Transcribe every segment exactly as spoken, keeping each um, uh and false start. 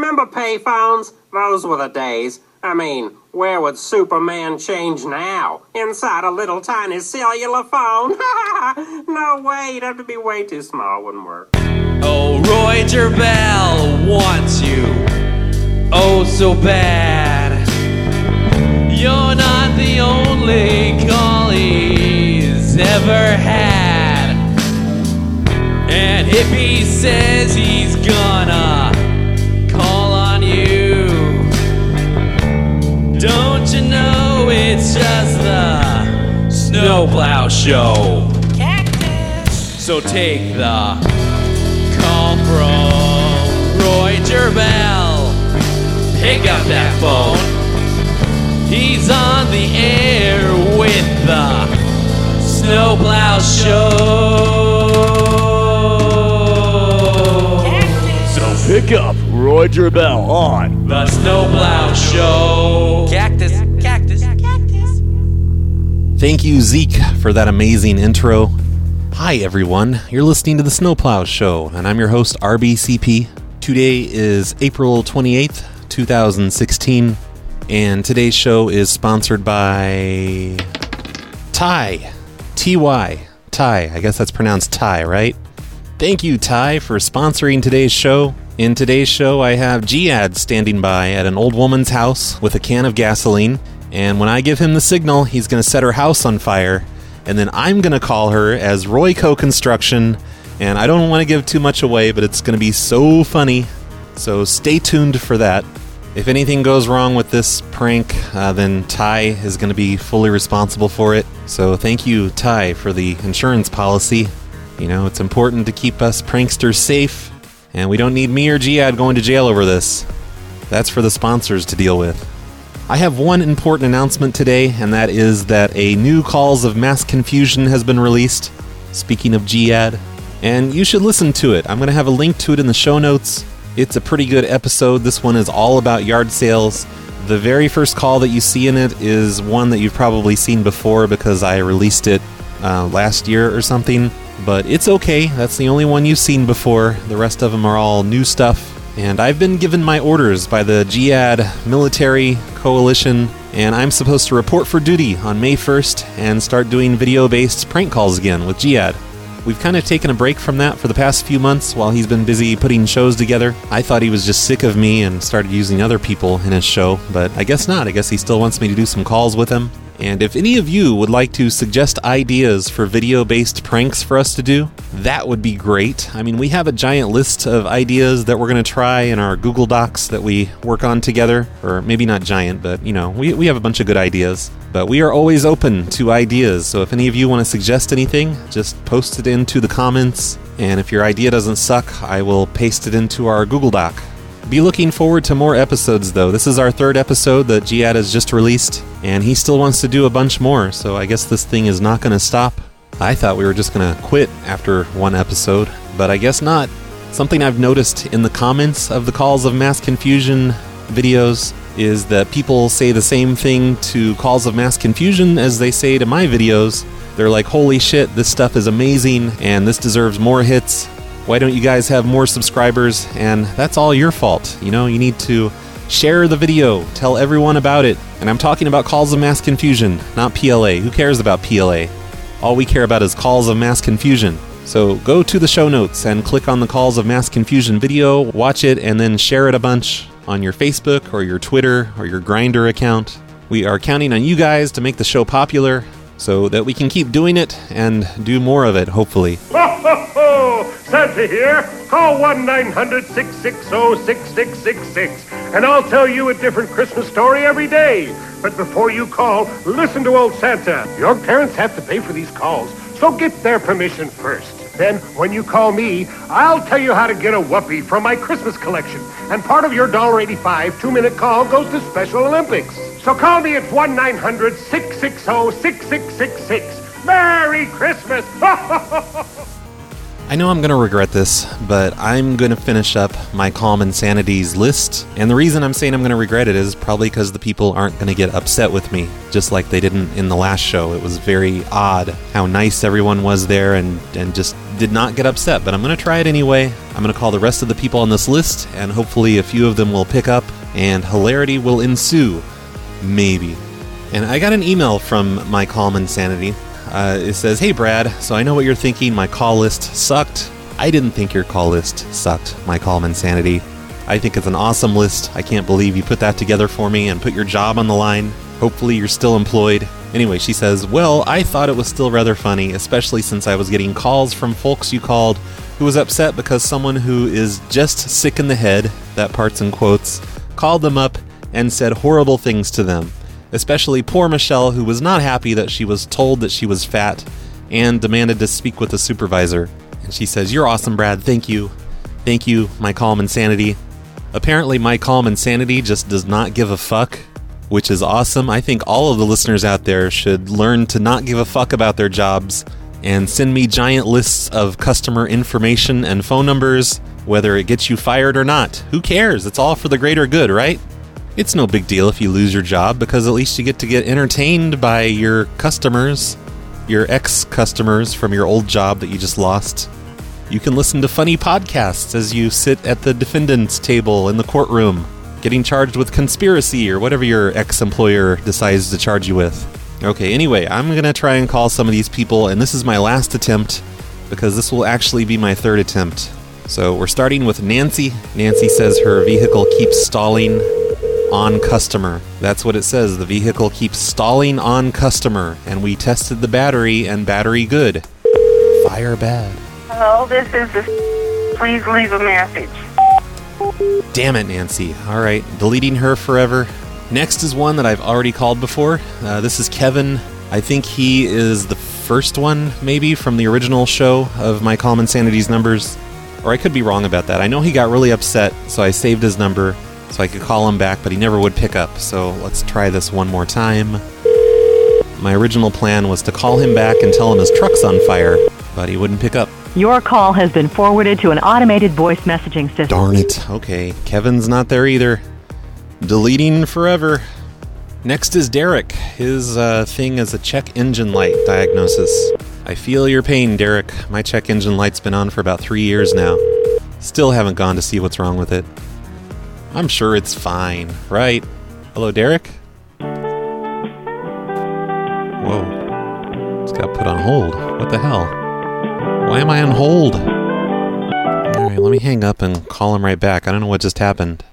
Remember payphones? Those were the days. I mean, where would Superman change now? Inside a little tiny cellular phone? No way, it'd have to be way too small, wouldn't work. Oh, Roy Gerbell wants you, oh so bad. You're not the only call he's ever had. And if he says he's gonna call on you, don't you know it's just the Snowplow Show? Cactus. So take the call from Roy Gerbell. Pick up that phone. He's on the air with the Snowplow Show. Cactus. So pick up Roy Gerbell on the Snowplow Show. Cactus, cactus, cactus. Thank you, Zeke, for that amazing intro. Hi, everyone. You're listening to the Snowplow Show, and I'm your host, R B C P. Today is April twenty-eighth, twenty sixteen, and today's show is sponsored by Ty. T Y. Ty. I guess that's pronounced Ty, right? Thank you, Ty, for sponsoring today's show. In today's show, I have G-Ad standing by at an old woman's house with a can of gasoline, and when I give him the signal, he's going to set her house on fire, and then I'm going to call her as Royco Construction, and I don't want to give too much away, but it's going to be so funny, so stay tuned for that. If anything goes wrong with this prank, uh, then Ty is going to be fully responsible for it, so thank you, Ty, for the insurance policy. You know, it's important to keep us pranksters safe, and we don't need me or G-Ad going to jail over this. That's for the sponsors to deal with. I have one important announcement today, and that is that a new Calls of Mass Confusion has been released, speaking of G-Ad, and you should listen to it. I'm going to have a link to it in the show notes. It's a pretty good episode. This one is all about yard sales. The very first call that you see in it is one that you've probably seen before because I released it uh, last year or something. But it's okay, that's the only one you've seen before. The rest of them are all new stuff. And I've been given my orders by the G-Ad Military Coalition, and I'm supposed to report for duty on May first and start doing video-based prank calls again with G-Ad. We've kind of taken a break from that for the past few months while he's been busy putting shows together. I thought he was just sick of me and started using other people in his show, but I guess not. I guess he still wants me to do some calls with him. And if any of you would like to suggest ideas for video-based pranks for us to do, that would be great. I mean, we have a giant list of ideas that we're going to try in our Google Docs that we work on together. Or maybe not giant, but, you know, we, we have a bunch of good ideas. But we are always open to ideas, so if any of you want to suggest anything, just post it into the comments. And if your idea doesn't suck, I will paste it into our Google Doc. Be looking forward to more episodes, though. This is our third episode that G-Ad has just released, and he still wants to do a bunch more, so I guess this thing is not going to stop. I thought we were just going to quit after one episode, but I guess not. Something I've noticed in the comments of the Calls of Mass Confusion videos is that people say the same thing to Calls of Mass Confusion as they say to my videos. They're like, holy shit, this stuff is amazing, and this deserves more hits. Why don't you guys have more subscribers? And that's all your fault. You know, you need to share the video, tell everyone about it. And I'm talking about Calls of Mass Confusion, not P L A. Who cares about P L A? All we care about is Calls of Mass Confusion. So go to the show notes and click on the Calls of Mass Confusion video, watch it, and then share it a bunch on your Facebook or your Twitter or your Grindr account. We are counting on you guys to make the show popular so that we can keep doing it and do more of it, hopefully. Ho, ho, ho! Santa here. Call one nine hundred six six zero six six six six, and I'll tell you a different Christmas story every day. But before you call, listen to old Santa. Your parents have to pay for these calls, so get their permission first. Then, when you call me, I'll tell you how to get a whoopee from my Christmas collection. And part of your one dollar eighty-five two-minute call goes to Special Olympics. So call me at one nine hundred six six zero six six six six. Merry Christmas! I know I'm going to regret this, but I'm going to finish up my Calm Insanities list. And the reason I'm saying I'm going to regret it is probably because the people aren't going to get upset with me, just like they didn't in the last show. It was very odd how nice everyone was there and, and just did not get upset, but I'm going to try it anyway. I'm going to call the rest of the people on this list, and hopefully a few of them will pick up, and hilarity will ensue. Maybe. And I got an email from my Calm Insanity. Uh, it says, "Hey Brad, so I know what you're thinking. My call list sucked. I didn't think your call list sucked, my Calm Insanity. I think it's an awesome list. I can't believe you put that together for me and put your job on the line. Hopefully you're still employed." Anyway, she says, "Well, I thought it was still rather funny, especially since I was getting calls from folks you called who was upset because someone who is just sick in the head," that part's in quotes, "called them up and said horrible things to them. Especially poor Michelle, who was not happy that she was told that she was fat and demanded to speak with the supervisor." And she says, "You're awesome, Brad. Thank you. Thank you, my Calm Insanity." Apparently, my Calm Insanity just does not give a fuck, which is awesome. I think all of the listeners out there should learn to not give a fuck about their jobs and send me giant lists of customer information and phone numbers, whether it gets you fired or not. Who cares? It's all for the greater good, right? It's no big deal if you lose your job, because at least you get to get entertained by your customers, your ex-customers from your old job that you just lost. You can listen to funny podcasts as you sit at the defendant's table in the courtroom, getting charged with conspiracy or whatever your ex-employer decides to charge you with. Okay, anyway, I'm going to try and call some of these people, and this is my last attempt, because this will actually be my third attempt. So we're starting with Nancy. Nancy says her vehicle keeps stalling on customer. That's what it says. The vehicle keeps stalling on customer, and we tested the battery, and battery good. Fire bad. Hello, this is the... Please leave a message. Damn it, Nancy. All right, deleting her forever. Next is one that I've already called before. Uh, this is Kevin. I think he is the first one, maybe, from the original show of my Calm Insanity's numbers. Or I could be wrong about that. I know he got really upset, so I saved his number so I could call him back, but he never would pick up. So let's try this one more time. My original plan was to call him back and tell him his truck's on fire, but he wouldn't pick up. Your call has been forwarded to an automated voice messaging system. Darn it. Okay, Kevin's not there either. Deleting forever. Next is Derek. His uh, thing is a check engine light diagnosis. I feel your pain, Derek. My check engine light's been on for about three years now. Still haven't gone to see what's wrong with it. I'm sure it's fine, right? Hello, Derek? Whoa. It's got put on hold. What the hell? Why am I on hold? Alright, let me hang up and call him right back. I don't know what just happened.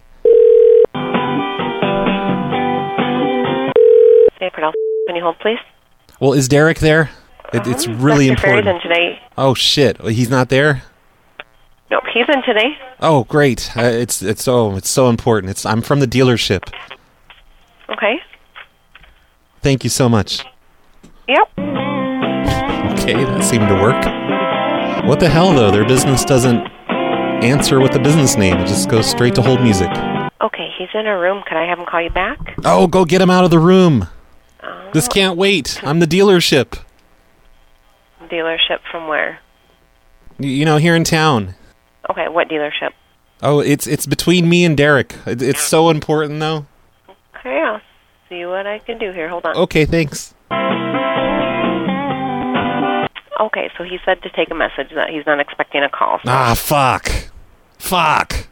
Can you hold, please? Well, is Derek there? It, it's really Doctor Ferry's important. in today. Oh, shit. He's not there? Nope, he's in today. Oh, great. Uh, it's it's oh, it's so important. It's I'm from the dealership. Okay. Thank you so much. Yep. Okay, that seemed to work. What the hell, though? Their business doesn't answer with the business name. It just goes straight to hold music. Okay, he's in a room. Can I have him call you back? Oh, go get him out of the room. Oh. This can't wait. I'm the dealership. Dealership from where? Y- You know, here in town. Okay, what dealership? Oh, it's it's between me and Derek. It, it's so important, though. Okay, I'll see what I can do here. Hold on. Okay, thanks. Okay, so he said to take a message that he's not expecting a call. So. Ah, fuck. Fuck.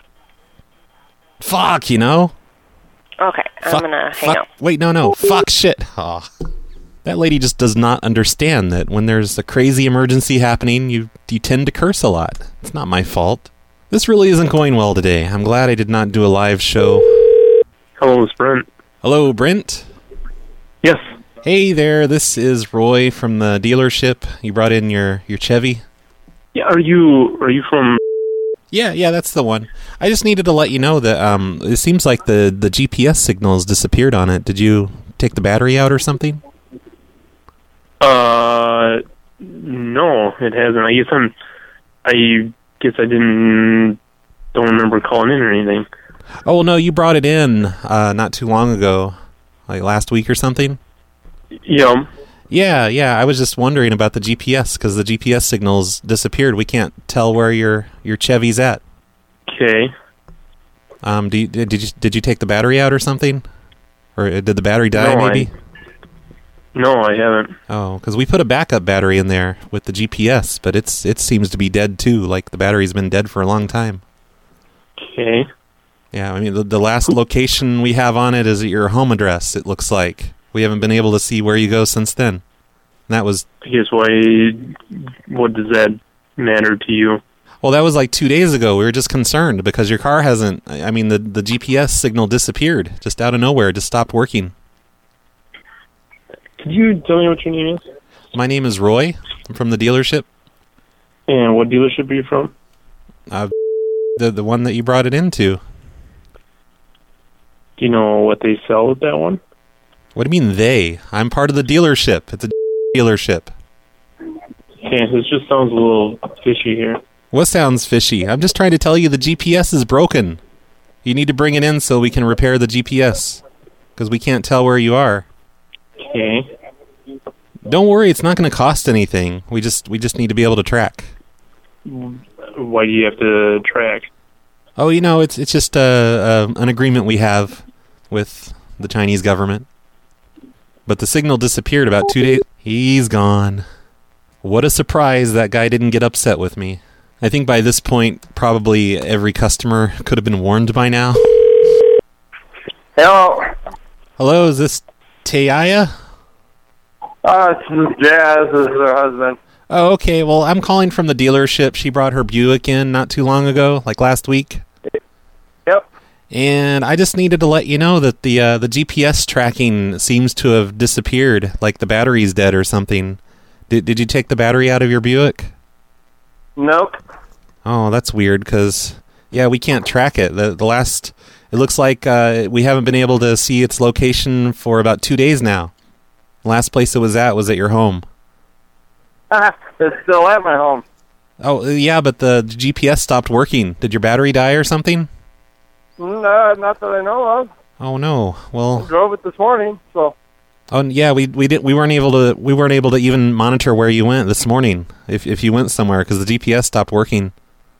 Fuck, you know? Okay, I'm Fuck, gonna hang fuck. up. Wait, no, no. Fuck shit. Aw. That lady just does not understand that when there's a crazy emergency happening, you you tend to curse a lot. It's not my fault. This really isn't going well today. I'm glad I did not do a live show. Hello, it's Brent. Hello, Brent? Yes. Hey there, this is Roy from the dealership. You brought in your, your Chevy? Yeah, are you are you from... Yeah, yeah, that's the one. I just needed to let you know that um, it seems like the, the G P S signal has disappeared on it. Did you take the battery out or something? Uh, no, it hasn't. I guess I'm... I guess I didn't... Don't remember calling in or anything. Oh, no, you brought it in uh, not too long ago. Like last week or something? Yeah. Yeah, yeah, I was just wondering about the G P S, because the G P S signal's disappeared. We can't tell where your, your Chevy's at. Okay. Um, do you, did you did you take the battery out or something? Or did the battery die, no, maybe? No, I haven't. Oh, because we put a backup battery in there with the G P S, but it's it seems to be dead too. Like the battery's been dead for a long time. Okay. Yeah, I mean the, the last location we have on it is at your home address. It looks like we haven't been able to see where you go since then. And that was. I guess why? What does that matter to you? Well, that was like two days ago. We were just concerned because your car hasn't. I mean, the the G P S signal disappeared just out of nowhere. It just stopped working. Could you tell me what your name is? My name is Roy. I'm from the dealership. And what dealership are you from? Uh, the the one that you brought it into. Do you know what they sell at that one? What do you mean they? I'm part of the dealership. It's a dealership. Okay, this just sounds a little fishy here. What sounds fishy? I'm just trying to tell you the G P S is broken. You need to bring it in so we can repair the G P S. Because we can't tell where you are. Okay. Don't worry, it's not going to cost anything. We just we just need to be able to track. Why do you have to track? Oh, you know, it's it's just uh, uh, an agreement we have with the Chinese government. But the signal disappeared about two days. He's gone. What a surprise that guy didn't get upset with me. I think by this point, probably every customer could have been warned by now. Hello. Hello, is this Tayaya? Uh, yeah, this is her husband. Oh, okay. Well, I'm calling from the dealership. She brought her Buick in not too long ago, like last week. Yep. And I just needed to let you know that the uh, the G P S tracking seems to have disappeared, like the battery's dead or something. Did Did you take the battery out of your Buick? Nope. Oh, that's weird, because, yeah, we can't track it. The, the last... It looks like uh, we haven't been able to see its location for about two days now. The last place it was at was at your home. It's still at my home. Oh, yeah, but the G P S stopped working. Did your battery die or something? No, not that I know of. Oh no. Well, I drove it this morning, so. Oh yeah, we we did we weren't able to we weren't able to even monitor where you went this morning. If if you went somewhere, because the G P S stopped working.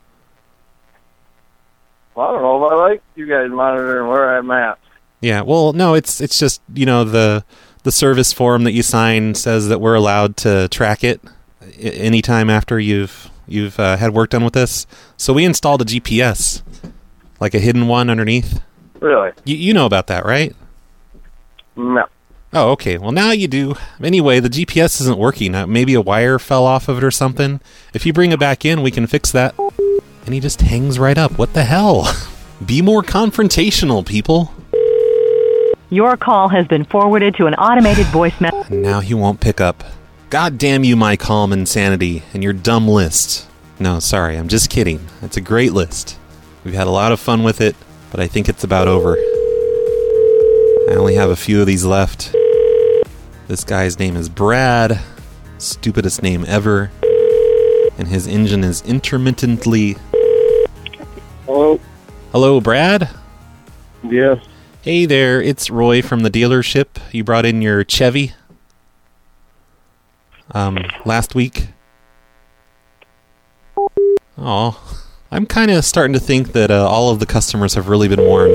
Well, I don't know if I like you guys monitoring where I'm at. Yeah. Well, no, it's it's just, you know, the the service form that you sign says that we're allowed to track it anytime after you've you've uh, had work done with this. So we installed a G P S, like a hidden one underneath. Really? You you know about that, right? No. Oh, okay. Well, now you do. Anyway, the G P S isn't working. Uh, maybe a wire fell off of it or something. If you bring it back in, we can fix that. And he just hangs right up. What the hell? Be more confrontational, people. Your call has been forwarded to an automated voice message. Now he won't pick up. God damn you, my calm insanity, and your dumb list. No, sorry, I'm just kidding. It's a great list. We've had a lot of fun with it, but I think it's about over. I only have a few of these left. This guy's name is Brad. Stupidest name ever. And his engine is intermittently... Hello? Hello, Brad? Yes. Hey there, it's Roy from the dealership. You brought in your Chevy um, last week. Oh, I'm kind of starting to think that uh, all of the customers have really been warned.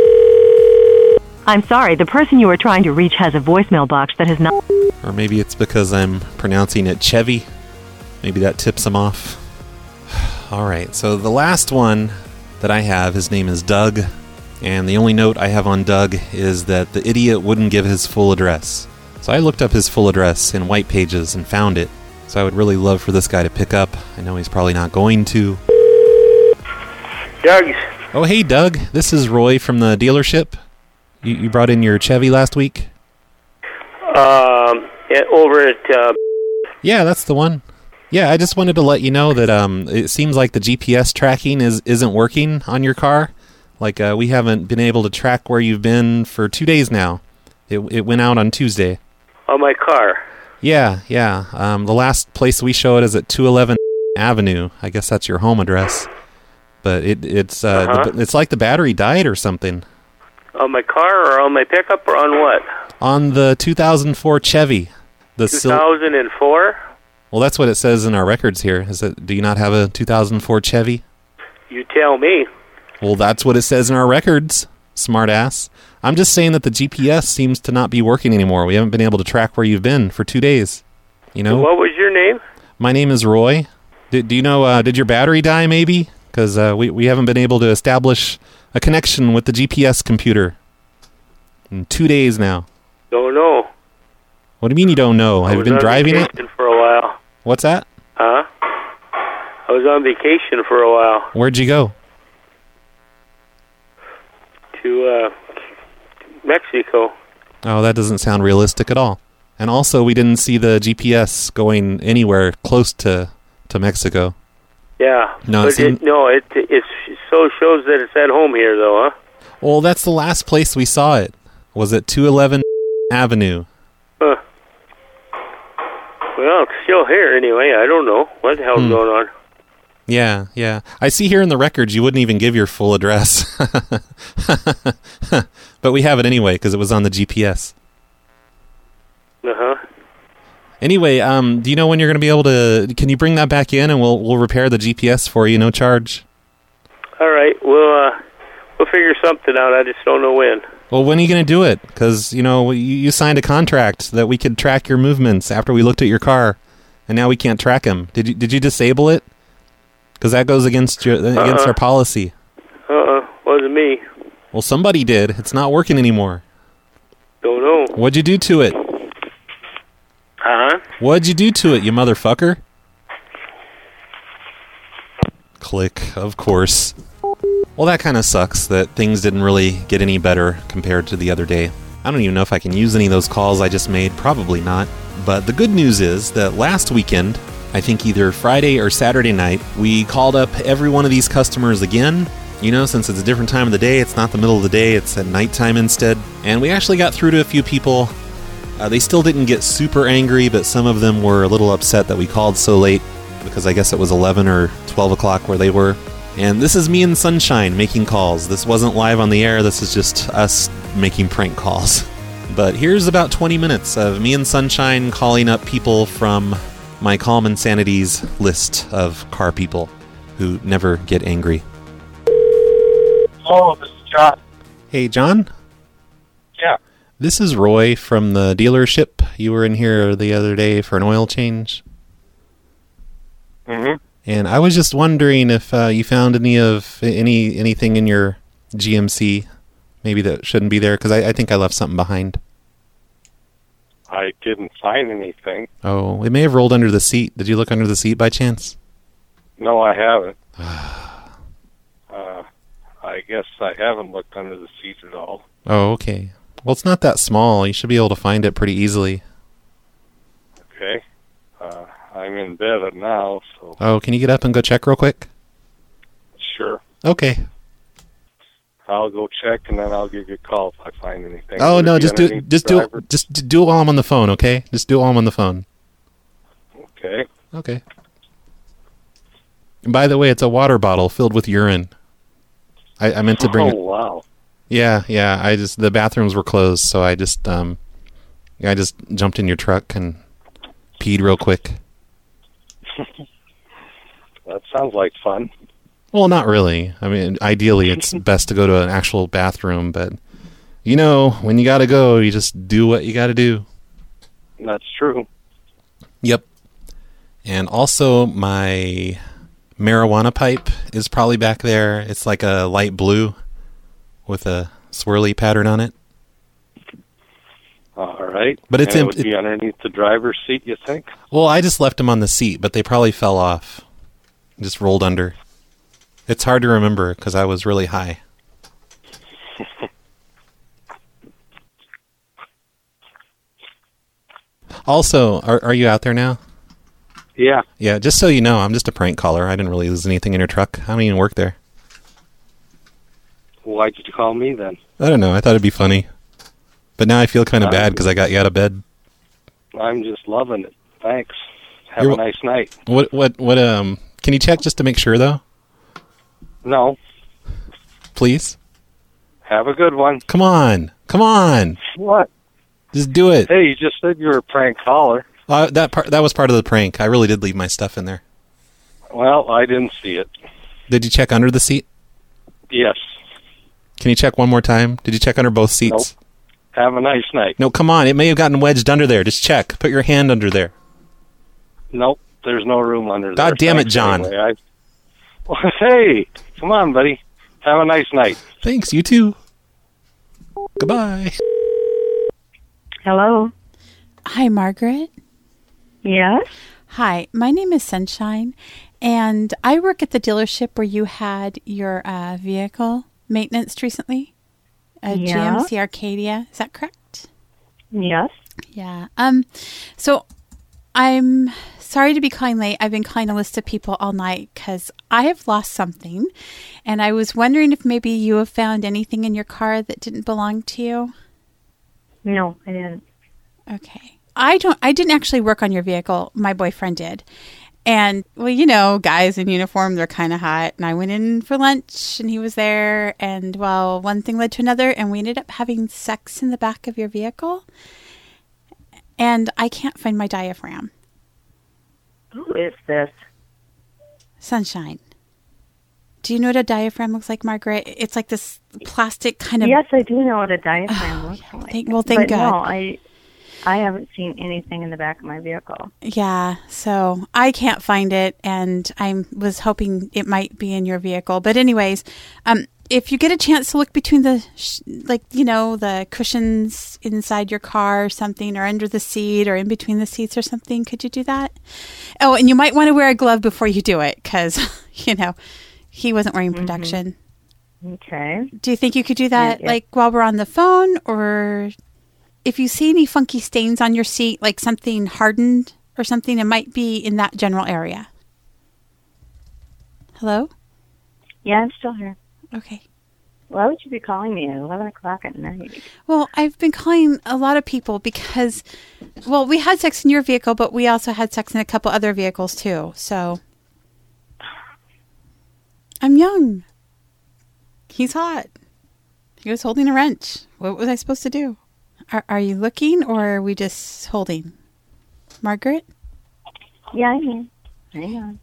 I'm sorry, the person you are trying to reach has a voicemail box that has not... Or maybe it's because I'm pronouncing it Chevy. Maybe that tips him off. Alright, so the last one that I have, his name is Doug. And the only note I have on Doug is that the idiot wouldn't give his full address. So I looked up his full address in White Pages and found it. So I would really love for this guy to pick up. I know he's probably not going to. Doug. Oh, hey, Doug. This is Roy from the dealership. You, you brought in your Chevy last week? Um, over at... Uh... Yeah, that's the one. Yeah, I just wanted to let you know that um, it seems like the G P S tracking is, isn't working on your car. Like, uh, we haven't been able to track where you've been for two days now. It it went out on Tuesday. On my car? Yeah, yeah. Um, the last place we show it is at two eleven Avenue. I guess that's your home address. But it it's uh, uh-huh. the, it's like the battery died or something. On my car or on my pickup or on what? On the two thousand four Chevy. The two thousand four? Sil- well, that's what it says in our records here. Is it? Do you not have a two thousand four Chevy? You tell me. Well, that's what it says in our records. smart ass. I'm just saying that the G P S seems to not be working anymore. We haven't been able to track where you've been for two days. You know? What was your name? My name is Roy. D- do you know, uh, did your battery die maybe? Because uh, we, we haven't been able to establish a connection with the G P S computer in two days now. Don't know. What do you mean you don't know? I Have you was been on driving it? vacation for a while. What's that? Huh? I was on vacation for a while. Where'd you go? To uh, Mexico. Oh, that doesn't sound realistic at all. And also, we didn't see the G P S going anywhere close to, to Mexico. Yeah. No, but it seemed- it, no, it it so shows that it's at home here, though, huh? Well, that's the last place we saw it. Was at two eleven Avenue. Huh. Well, it's still here anyway. I don't know. What the hell's Hmm. going on? Yeah, yeah. I see here in the records you wouldn't even give your full address. But we have it anyway because it was on the G P S. Uh-huh. Anyway, um, do you know when you're going to be able to... Can you bring that back in and we'll we'll repair the G P S for you, no charge? All right. We'll, uh, we'll figure something out. I just don't know when. Well, when are you going to do it? Because, you know, you, you signed a contract that we could track your movements after we looked at your car, and now we can't track them. Did you Did you disable it? Because that goes against your against Uh-uh. our policy. Uh-uh. Wasn't me. Well, somebody did. It's not working anymore. Don't know. What'd you do to it? Huh? What'd you do to it, you motherfucker? Click, of course. Well, that kind of sucks that things didn't really get any better compared to the other day. I don't even know if I can use any of those calls I just made. Probably not. But the good news is that last weekend, I think either Friday or Saturday night, we called up every one of these customers again. You know, since it's a different time of the day, it's not the middle of the day, it's at nighttime instead. And we actually got through to a few people. Uh, they still didn't get super angry, but some of them were a little upset that we called so late, because I guess it was eleven or twelve o'clock where they were. And this is me and Sunshine making calls. This wasn't live on the air, this is just us making prank calls. But here's about twenty minutes of me and Sunshine calling up people from my Calm Insanities list of car people who never get angry. Oh, this is John. Hey, John? Yeah. This is Roy from the dealership. You were in here the other day for an oil change. Mm-hmm. And I was just wondering if uh, you found any of any anything in your G M C maybe that shouldn't be there, because I, I think I left something behind. I didn't find anything. Oh, it may have rolled under the seat. Did you look under the seat by chance? No, I haven't. uh, I guess I haven't looked under the seat at all. Oh, okay. Well, it's not that small. You should be able to find it pretty easily. Okay. Uh, I'm in bed now, so... Oh, can you get up and go check real quick? Sure. Okay. I'll go check, and then I'll give you a call if I find anything. Oh, Would no, it be just do underneath just the do driver? it, just d- do it while I'm on the phone, okay? Just do it while I'm on the phone. Okay. Okay. And by the way, it's a water bottle filled with urine. I, I meant to bring Oh, it. wow. Yeah, yeah. I just the bathrooms were closed, so I just um, I just jumped in your truck and peed real quick. That sounds like fun. Well, not really. I mean, ideally, it's best to go to an actual bathroom, but you know, when you gotta go, you just do what you gotta do. That's true. Yep. And also, my marijuana pipe is probably back there. It's like a light blue with a swirly pattern on it. All right. But it's and it in- would be underneath the driver's seat, you think? Well, I just left them on the seat, but they probably fell off. Just rolled under. It's hard to remember because I was really high. Also, are are you out there now? Yeah. Yeah, just so you know, I'm just a prank caller. I didn't really lose anything in your truck. I don't even work there. Why'd you call me then? I don't know. I thought it'd be funny. But now I feel kind of bad because I got you out of bed. I'm just loving it. Thanks. Have You're a wel- nice night. What, what, what, um, can you check just to make sure, though? No. Please? Have a good one. Come on. Come on. What? Just do it. Hey, you just said you were a prank caller. Uh, that part, that was part of the prank. I really did leave my stuff in there. Well, I didn't see it. Did you check under the seat? Yes. Can Can you check one more time? Did you check under both seats? Nope. Have a nice night. No, come on. It may have gotten wedged under there. Just check. Put your hand under there. Nope. There's no room under there. God damn it, Thanks John. anyway. I... Well, hey, come on, buddy. Have a nice night. Thanks. You too. Goodbye. Hello. Hi, Margaret. Yes? Hi, my name is Sunshine, and I work at the dealership where you had your uh, vehicle maintenance recently. A Yeah. G M C Arcadia. Is that correct? Yes. Yeah. Um. So I'm sorry to be calling late. I've been calling a list of people all night because I have lost something, and I was wondering if maybe you have found anything in your car that didn't belong to you. No, I didn't. Okay. I don't. I didn't actually work on your vehicle. My boyfriend did. And, well, you know, guys in uniform, they're kind of hot. And I went in for lunch, and he was there. And, well, one thing led to another, and we ended up having sex in the back of your vehicle. And I can't find my diaphragm. Who is this? Sunshine. Do you know what a diaphragm looks like, Margaret? It's like this plastic kind of... Yes, I do know what a diaphragm looks yeah, like. Thank, well, thank but God. no, I, I haven't seen anything in the back of my vehicle. Yeah, so I can't find it, and I was hoping it might be in your vehicle. But anyways, um, if you get a chance to look between the, sh- like, you know, the cushions inside your car or something, or under the seat, or in between the seats or something, could you do that? Oh, and you might want to wear a glove before you do it, because, you know, he wasn't wearing protection. Mm-hmm. Okay. Do you think you could do that, Yeah, yeah. like, while we're on the phone, or... If you see any funky stains on your seat, like something hardened or something, it might be in that general area. Hello? Yeah, I'm still here. Okay. Why would you be calling me at eleven o'clock at night? Well, I've been calling a lot of people because, well, we had sex in your vehicle, but we also had sex in a couple other vehicles too. So, I'm young. He's hot. He was holding a wrench. What was I supposed to do? Are, are you looking, or are we just holding? Margaret? Yeah, I am. Hang on.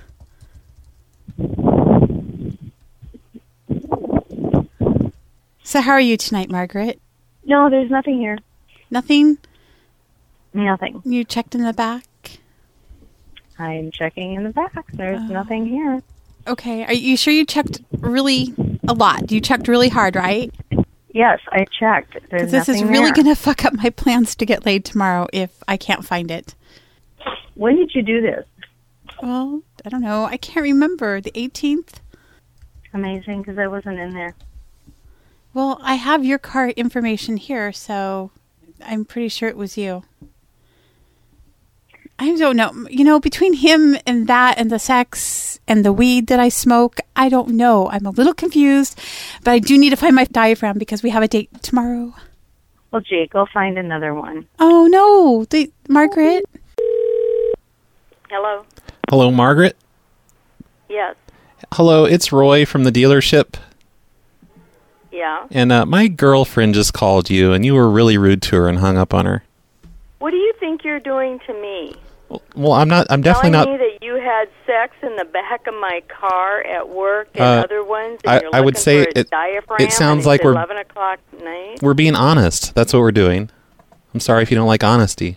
So how are you tonight, Margaret? No, there's nothing here. Nothing? Nothing. You checked in the back? I'm checking in the back. There's nothing here. Okay. Are you sure you checked really a lot? You checked really hard, right? Yes, I checked. There's This is nothing really there. going to fuck up my plans to get laid tomorrow if I can't find it. When did you do this? Well, I don't know. I can't remember. The eighteenth? Amazing, because I wasn't in there. Well, I have your car information here, so I'm pretty sure it was you. I don't know. You know, between him and that and the sex and the weed that I smoke, I don't know. I'm a little confused, but I do need to find my diaphragm because we have a date tomorrow. Well, Jake, go find another one. Oh, no. The, Margaret? Hello? Hello, Margaret. Yes. Hello, it's Roy from the dealership. Yeah. And uh, my girlfriend just called you, and you were really rude to her and hung up on her. What do you think you're doing to me? Well, I'm not. I'm definitely Telling not. me that you had sex in the back of my car at work and Uh, other ones, and I- you're I would looking say for a it- diaphragm, it sounds and like it's we're- eleven o'clock night. We're being honest. That's what we're doing. I'm sorry if you don't like honesty.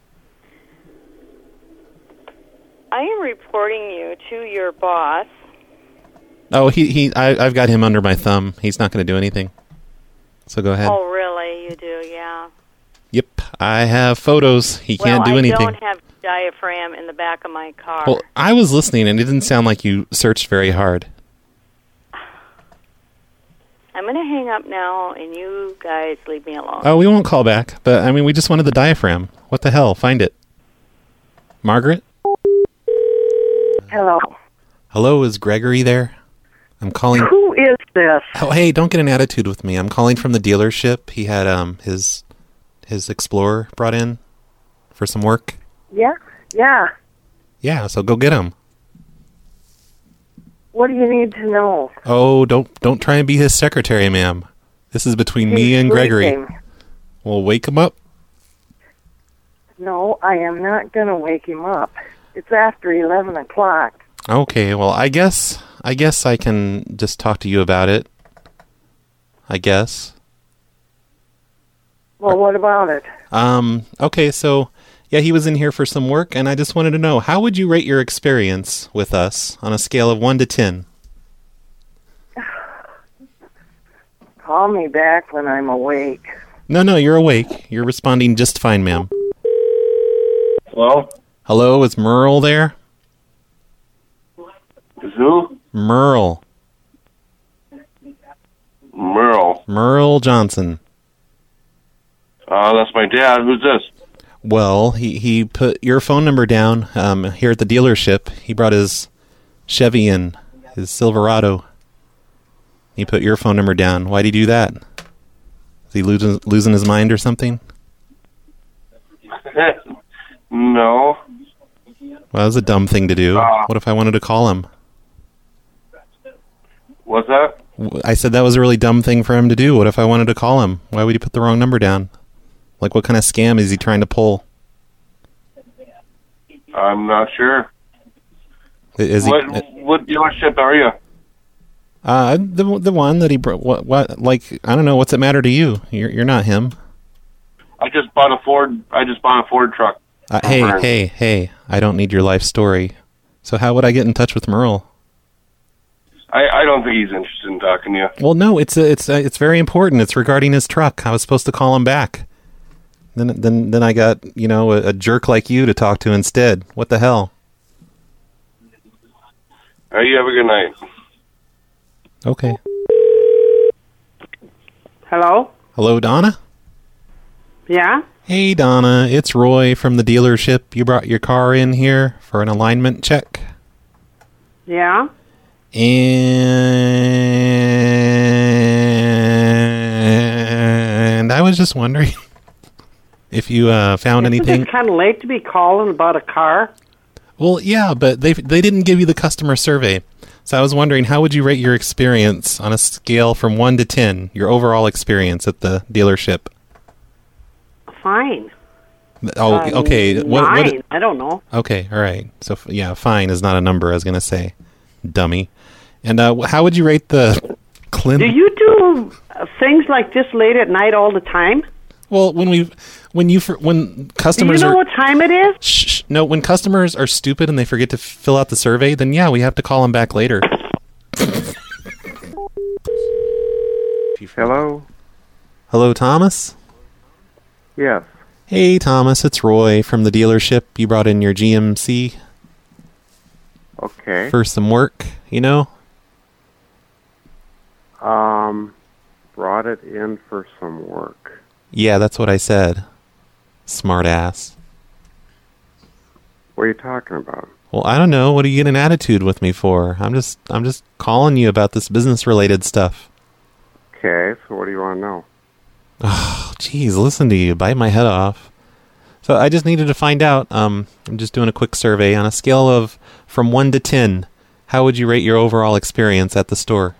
I am reporting you to your boss. Oh, he he. I, I've got him under my thumb. He's not going to do anything. So go ahead. Oh, really? You do? Yeah. Yep, I have photos. He can't well, do anything. I don't have diaphragm in the back of my car. Well, I was listening, and it didn't sound like you searched very hard. I'm going to hang up now, and you guys leave me alone. Oh, we won't call back. But I mean, we just wanted the diaphragm. What the hell? Find it. Margaret? Hello. Hello, is Gregory there? I'm calling. Who is this? Oh, hey, don't get an attitude with me. I'm calling from the dealership. He had um his his Explorer brought in for some work. Yeah? Yeah. Yeah, so go get him. What do you need to know? Oh, don't don't try and be his secretary, ma'am. This is between me He's and Gregory. sleeping. Well, wake him up. No, I am not going to wake him up. It's after eleven o'clock. Okay, well, I guess I guess I can just talk to you about it. I guess. Well, what about it? Um, okay, so, yeah, he was in here for some work, and I just wanted to know, how would you rate your experience with us on a scale of one to ten? Call me back when I'm awake. No, no, you're awake. You're responding just fine, ma'am. Hello? Hello, is Merle there? Is who? Merle. Merle. Merle Johnson. Uh, that's my dad. Who's this? Well, he, he put your phone number down um, here at the dealership. He brought his Chevy in, his Silverado. He put your phone number down. Why'd he do that? Is he losing, losing his mind or something? No. Well, that was a dumb thing to do. Uh, what if I wanted to call him? What's that? I said that was a really dumb thing for him to do. What if I wanted to call him? Why would he put the wrong number down? Like, what kind of scam is he trying to pull? I'm not sure. Is what, he? What dealership are you? Uh, the the one that he brought. What? What? Like, I don't know. What's it matter to you? You're you're not him. I just bought a Ford. I just bought a Ford truck. Uh, hey, hey, hey! I don't need your life story. So how would I get in touch with Merle? I, I don't think he's interested in talking to you. Well, no, it's a, it's a, it's very important. It's regarding his truck. I was supposed to call him back. Then then then I got, you know, a, a jerk like you to talk to instead. What the hell? All right, you have a good night. Okay. Hello? Hello, Donna? Yeah? Hey, Donna. It's Roy from the dealership. You brought your car in here for an alignment check. Yeah? And I was just wondering if you uh, found Isn't anything. It's kind of late to be calling about a car. Well, yeah, but they they didn't give you the customer survey. So I was wondering, how would you rate your experience on a scale from one to ten, your overall experience at the dealership? Fine. Oh, Um, okay. What, nine. what, I don't know. okay, all right. So, f- yeah, fine is not a number, I was going to say. Dummy. And uh, wh- how would you rate the clean... Do you do uh, things like this late at night all the time? Well, when we, when you, for, when customers Do you know are... what time it is? Shh, shh, no, when customers are stupid and they forget to fill out the survey, then yeah, we have to call them back later. Hello? Hello, Thomas? Yes. Hey, Thomas, it's Roy from the dealership. You brought in your G M C Okay. for some work, you know? Um, brought it in for some work. Yeah, that's what I said. Smart ass. What are you talking about? Well, I don't know. What are you getting an attitude with me for? I'm just I'm just calling you about this business-related stuff. Okay, so what do you want to know? Oh, jeez, listen to you. Bite my head off. So I just needed to find out. Um, I'm just doing a quick survey. On a scale of from one to ten, how would you rate your overall experience at the store?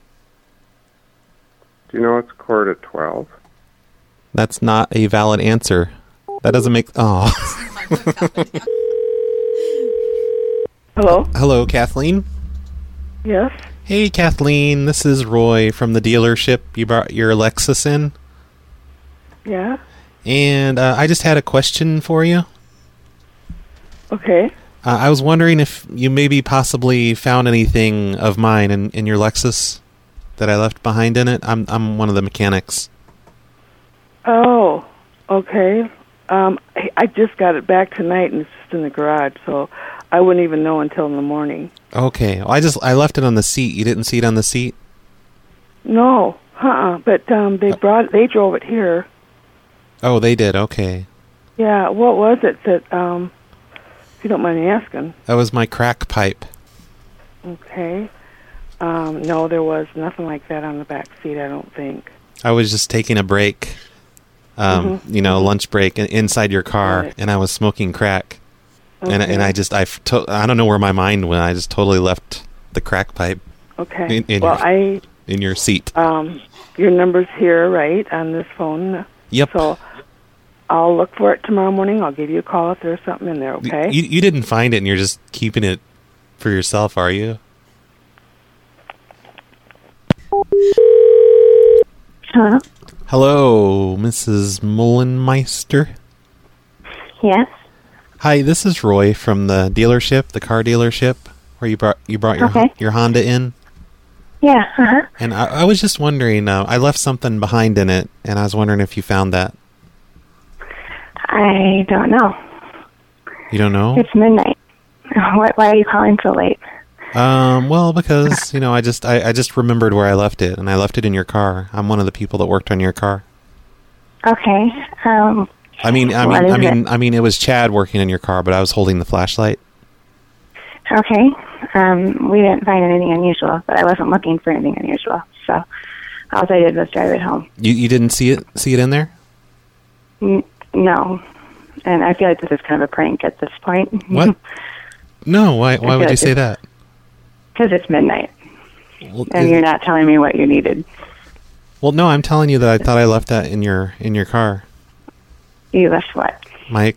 Do you know it's quarter to twelve? That's not a valid answer. That doesn't make... Oh. Hello? Hello, Kathleen? Yes? Hey, Kathleen. This is Roy from the dealership. You brought your Lexus in? Yeah? And uh, I just had a question for you. Okay. Uh, I was wondering if you maybe possibly found anything of mine in, in your Lexus that I left behind in it. I'm I'm one of the mechanics. Oh, okay. Um, I, I just got it back tonight, and it's just in the garage, so I wouldn't even know until in the morning. Okay. Well, I just I left it on the seat. You didn't see it on the seat? No, uh-uh. But um, they brought, they drove it here. Oh, they did. Okay. Yeah. What was it that? Um, if you don't mind me asking. That was my crack pipe. Okay. Um, no, there was nothing like that on the back seat. I don't think. I was just taking a break. Um, Mhm. you know, lunch break in- inside your car, Right. and I was smoking crack. And Okay. and I just I f- to- I don't know where my mind went. I just totally left the crack pipe. Okay. In, in well, your, I in your seat. um, your number's here, right, on this phone. Yep. So I'll look for it tomorrow morning. I'll give you a call if there's something in there. Okay. You you didn't find it, and you're just keeping it for yourself, are you? Hello? Hello, Missus Mullenmeister. Yes? Hi, this is Roy from the dealership, the car dealership, where you brought you brought your Okay. your Honda in. Yeah, uh-huh. And I, I was just wondering, uh, I left something behind in it, and I was wondering if you found that. I don't know. You don't know? It's midnight. Why, why are you calling so late? Um, well, because, you know, I just I, I just remembered where I left it, and I left it in your car. I'm one of the people that worked on your car. Okay. Um, I mean, I What mean, I is mean, it? I mean, it was Chad working on your car, but I was holding the flashlight. okay. Um, we didn't find anything unusual, but I wasn't looking for anything unusual. So all I did was drive it home. You you didn't see it see it in there? N- no. And I feel like this is kind of a prank at this point. What? No, why I why feel would you like say it's- that? Because it's midnight. Well, And is- you're not telling me what you needed. Well, no, I'm telling you that I thought I left that in your in your car. You left what? My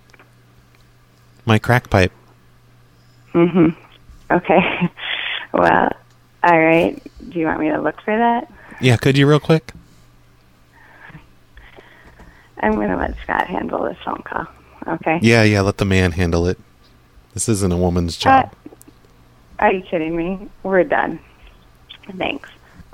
my crack pipe. Mm-hmm. Okay. Well, all right. Do you want me to look for that? Yeah, could you real quick? I'm going to let Scott handle this phone call. Okay? Yeah, yeah, let the man handle it. This isn't a woman's job. Uh, are you kidding me? We're done. Thanks.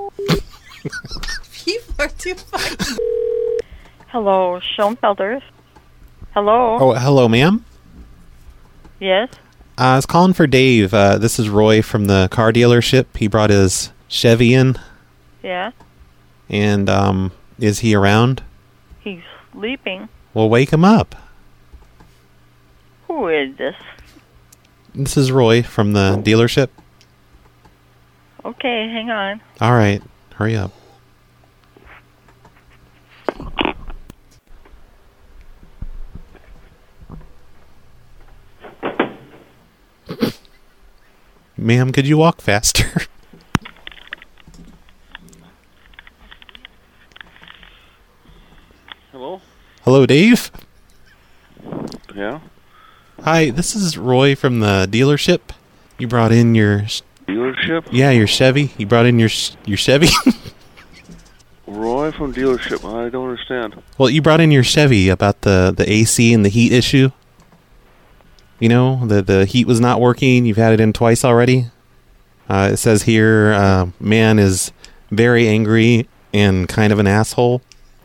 People are too funny. Hello, Schoenfelders. Hello. Oh, hello, ma'am. Yes. Uh, I was calling for Dave. Uh, this is Roy from the car dealership. He brought his Chevy in, Yeah. and um, is he around? He's sleeping. Well, wake him up. Who is this? This is Roy from the dealership. Okay, hang on. All right, hurry up. Ma'am, could you walk faster? Hello? Hello, Dave. Yeah? Hi, this is Roy from the dealership. You brought in your... Dealership? Yeah, your Chevy. You brought in your your Chevy. Roy from dealership. I don't understand. Well, you brought in your Chevy about the, the A C and the heat issue. You know, the, the heat was not working. You've had it in twice already. Uh, it says here, uh, man is very angry and kind of an asshole.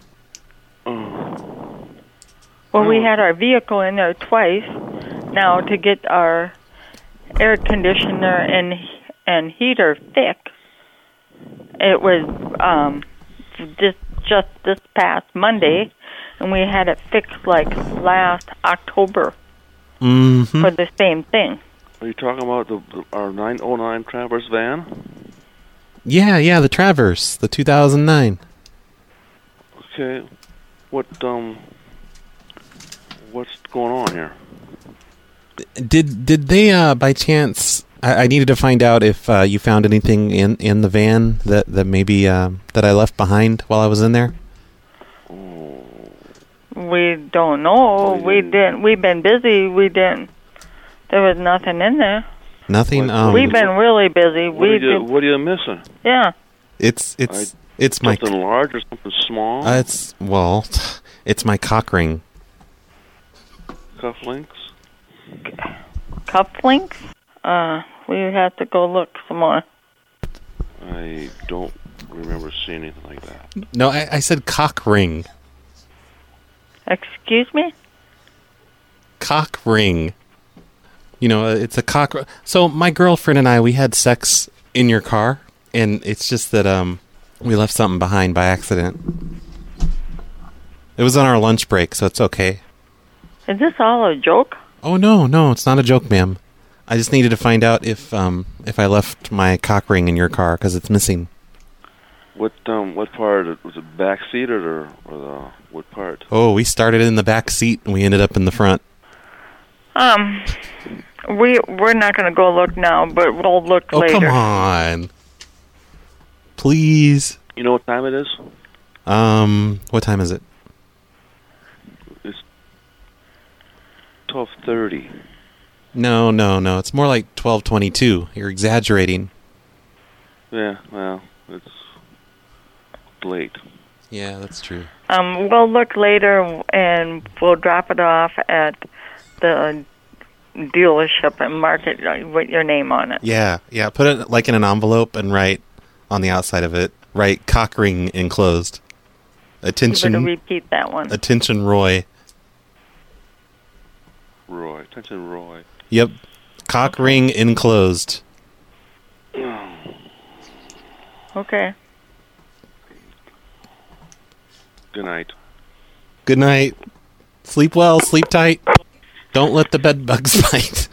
Well, we had our vehicle in there twice now to get our air conditioner and and heater fixed. It was um, just just this past Monday, and we had it fixed like last October Mm-hmm. for the same thing. Are you talking about the, the our nine oh nine Traverse van? Yeah, yeah, the Traverse, the two thousand nine. Okay. What, um... What's going on here? Did did they, uh, by chance... I, I needed to find out if uh, you found anything in, in the van that, that maybe uh, that I left behind while I was in there. We don't know. We didn't. We've been busy. We didn't. There was nothing in there. Nothing. Um, We've been really busy. What, we are you, did, what are you missing? yeah. It's it's it's my Something large or something small? uh, it's well, it's my cock ring. Cufflinks? Cufflinks? Uh, we have to go look some more. I don't remember seeing anything like that. No, I, I said cock ring. Excuse me? Cock ring. You know, it's a cock. So my girlfriend and I, we had sex in your car, and it's just that um, we left something behind by accident. It was on our lunch break, so it's okay. Is this all a joke? Oh no, no, it's not a joke, ma'am. I just needed to find out if um if I left my cock ring in your car because it's missing. What um what part was it? Back seat or or the what part? Oh, we started in the back seat and we ended up in the front. Um, we we're not going to go look now, but we'll look Oh, later. come on. Please. You know what time it is? Um, what time is it? It's twelve thirty. No, no, no. It's more like twelve twenty-two. You're exaggerating. Yeah, well, it's late. Yeah, that's true. Um, we'll look later and we'll drop it off at the dealership and mark it with your name on it. Yeah, yeah. Put it like in an envelope and write on the outside of it, write cock ring enclosed. Attention. You better repeat that one. Attention, Roy. Roy. Attention, Roy. Yep. Cock Okay. ring enclosed. Okay. Good night. Good night. Sleep well, sleep tight. Don't let the bed bugs bite.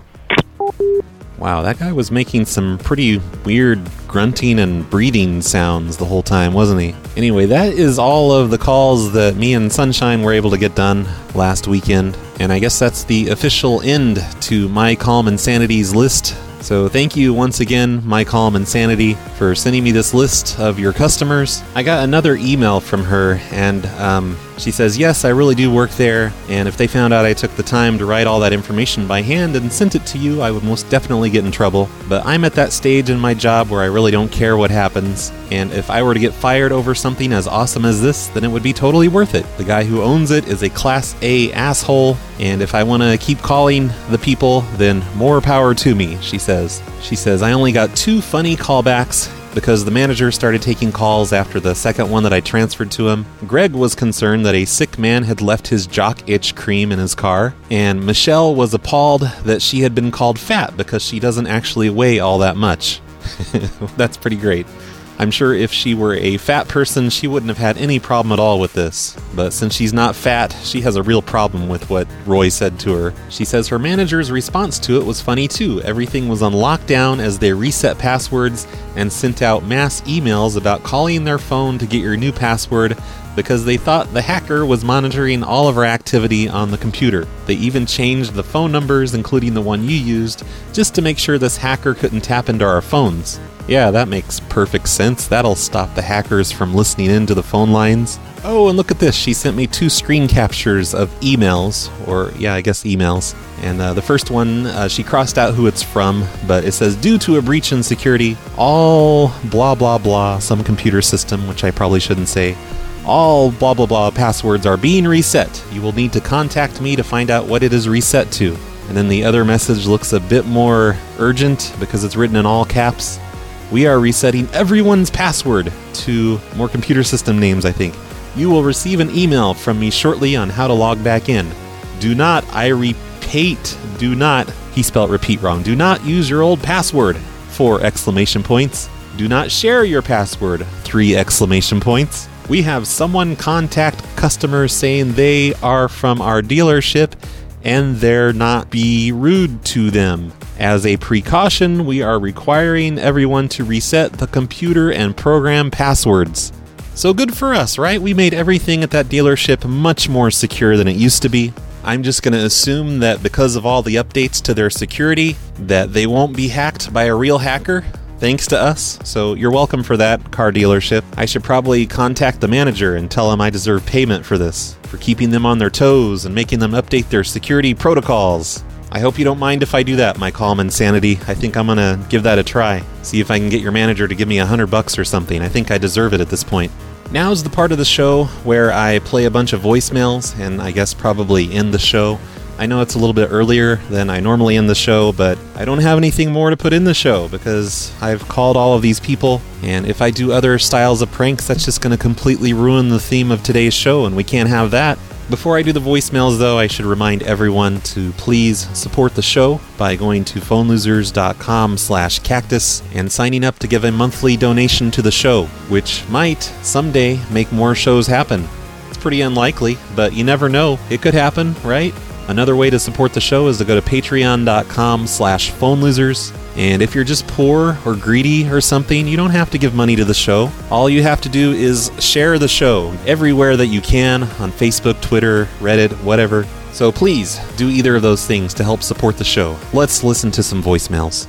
Wow, that guy was making some pretty weird grunting and breathing sounds the whole time, wasn't he? Anyway, that is all of the calls that me and Sunshine were able to get done last weekend. And I guess that's the official end to My Calm Insanity's list. So thank you once again, My Calm Insanity, for sending me this list of your customers. I got another email from her, and um, she says, yes, I really do work there, and if they found out I took the time to write all that information by hand and sent it to you, I would most definitely get in trouble. But I'm at that stage in my job where I really don't care what happens, and if I were to get fired over something as awesome as this, then it would be totally worth it. The guy who owns it is a Class A asshole, and if I want to keep calling the people, then more power to me, she says. She says, I only got two funny callbacks because the manager started taking calls after the second one that I transferred to him. Greg was concerned that a sick man had left his Jock Itch cream in his car, and Michelle was appalled that she had been called fat because she doesn't actually weigh all that much. That's pretty great. I'm sure if she were a fat person, she wouldn't have had any problem at all with this. But since she's not fat, she has a real problem with what Roy said to her. She says her manager's response to it was funny too. Everything was on lockdown as they reset passwords and sent out mass emails about calling their phone to get your new password because they thought the hacker was monitoring all of our activity on the computer. They even changed the phone numbers, including the one you used, just to make sure this hacker couldn't tap into our phones. Yeah, that makes perfect sense. That'll stop the hackers from listening into the phone lines. Oh, and look at this. She sent me two screen captures of emails, or yeah, I guess emails. And uh, the first one, uh, she crossed out who it's from, but it says, due to a breach in security, all blah blah blah, some computer system, which I probably shouldn't say, all blah blah blah passwords are being reset. You will need to contact me to find out what it is reset to. And then the other message looks a bit more urgent because it's written in all caps. We are resetting everyone's password to more computer system names, I think. You will receive an email from me shortly on how to log back in. Do not, I repeat, do not, he spelled repeat wrong, do not use your old password, four exclamation points. Do not share your password, three exclamation points. We have someone contact customers saying they are from our dealership and they're not be rude to them. As a precaution, we are requiring everyone to reset the computer and program passwords. So good for us, right? We made everything at that dealership much more secure than it used to be. I'm just going to assume that because of all the updates to their security, that they won't be hacked by a real hacker, thanks to us. So you're welcome for that, car dealership. I should probably contact the manager and tell him I deserve payment for this, for keeping them on their toes and making them update their security protocols. I hope you don't mind if I do that, My Calm Insanity. I think I'm gonna give that a try. See if I can get your manager to give me a hundred bucks or something. I think I deserve it at this point. Now's the part of the show where I play a bunch of voicemails and I guess probably end the show. I know it's a little bit earlier than I normally end the show, but I don't have anything more to put in the show because I've called all of these people, and if I do other styles of pranks, that's just going to completely ruin the theme of today's show, and we can't have that. Before I do the voicemails, though, I should remind everyone to please support the show by going to phonelosers.com slash cactus and signing up to give a monthly donation to the show, which might someday make more shows happen. It's pretty unlikely, but you never know. It could happen, right? Another way to support the show is to go to patreon.com slash phonelosers. And if you're just poor or greedy or something, you don't have to give money to the show. All you have to do is share the show everywhere that you can on Facebook, Twitter, Reddit, whatever. So please do either of those things to help support the show. Let's listen to some voicemails.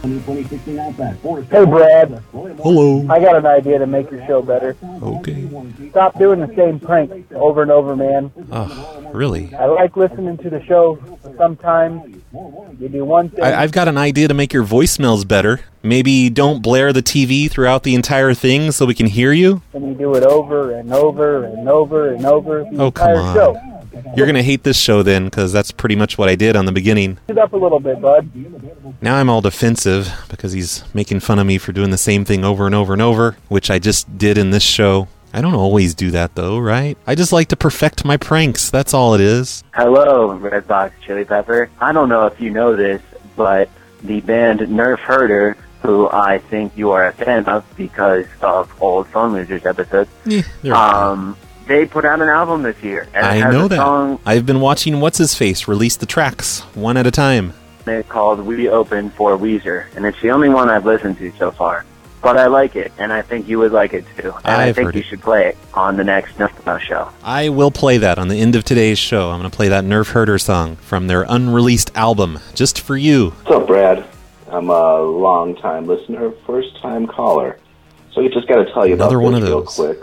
Hey, Brad. Hello. I got an idea to make your show better. Okay. Stop doing the same prank over and over, man. Oh, really? I like listening to the show sometimes, You do one thing. I, I've got an idea to make your voicemails better. Maybe don't blare the T V throughout the entire thing so we can hear you. And you do it over and over and over and over. The Oh, come entire on. show. You're going to hate this show then, because that's pretty much what I did on the beginning. It up a little bit, bud. Now I'm all defensive because he's making fun of me for doing the same thing over and over and over, which I just did in this show. I don't always do that, though, right? I just like to perfect my pranks. That's all it is. Hello, Red Box Chili Pepper. I don't know if you know this, but the band Nerf Herder, who I think you are a fan of because of old Phone Losers episodes, Yeah, they're um, they put out an album this year. And it I has know a that. song I've been watching What's-His-Face release the tracks, one at a time. called We Open for Weezer, and it's the only one I've listened to so far. But I like it, and I think you would like it too. And I I've think heard you it. should play it on the next Snowplow show. I will play that on the end of today's show. I'm going to play that Nerf Herder song from their unreleased album, just for you. What's up, Brad? I'm a long-time listener, first-time caller. So I just got to tell you Another about one this of real those. quick.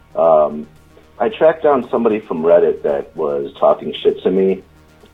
Um, I tracked down somebody from Reddit that was talking shit to me.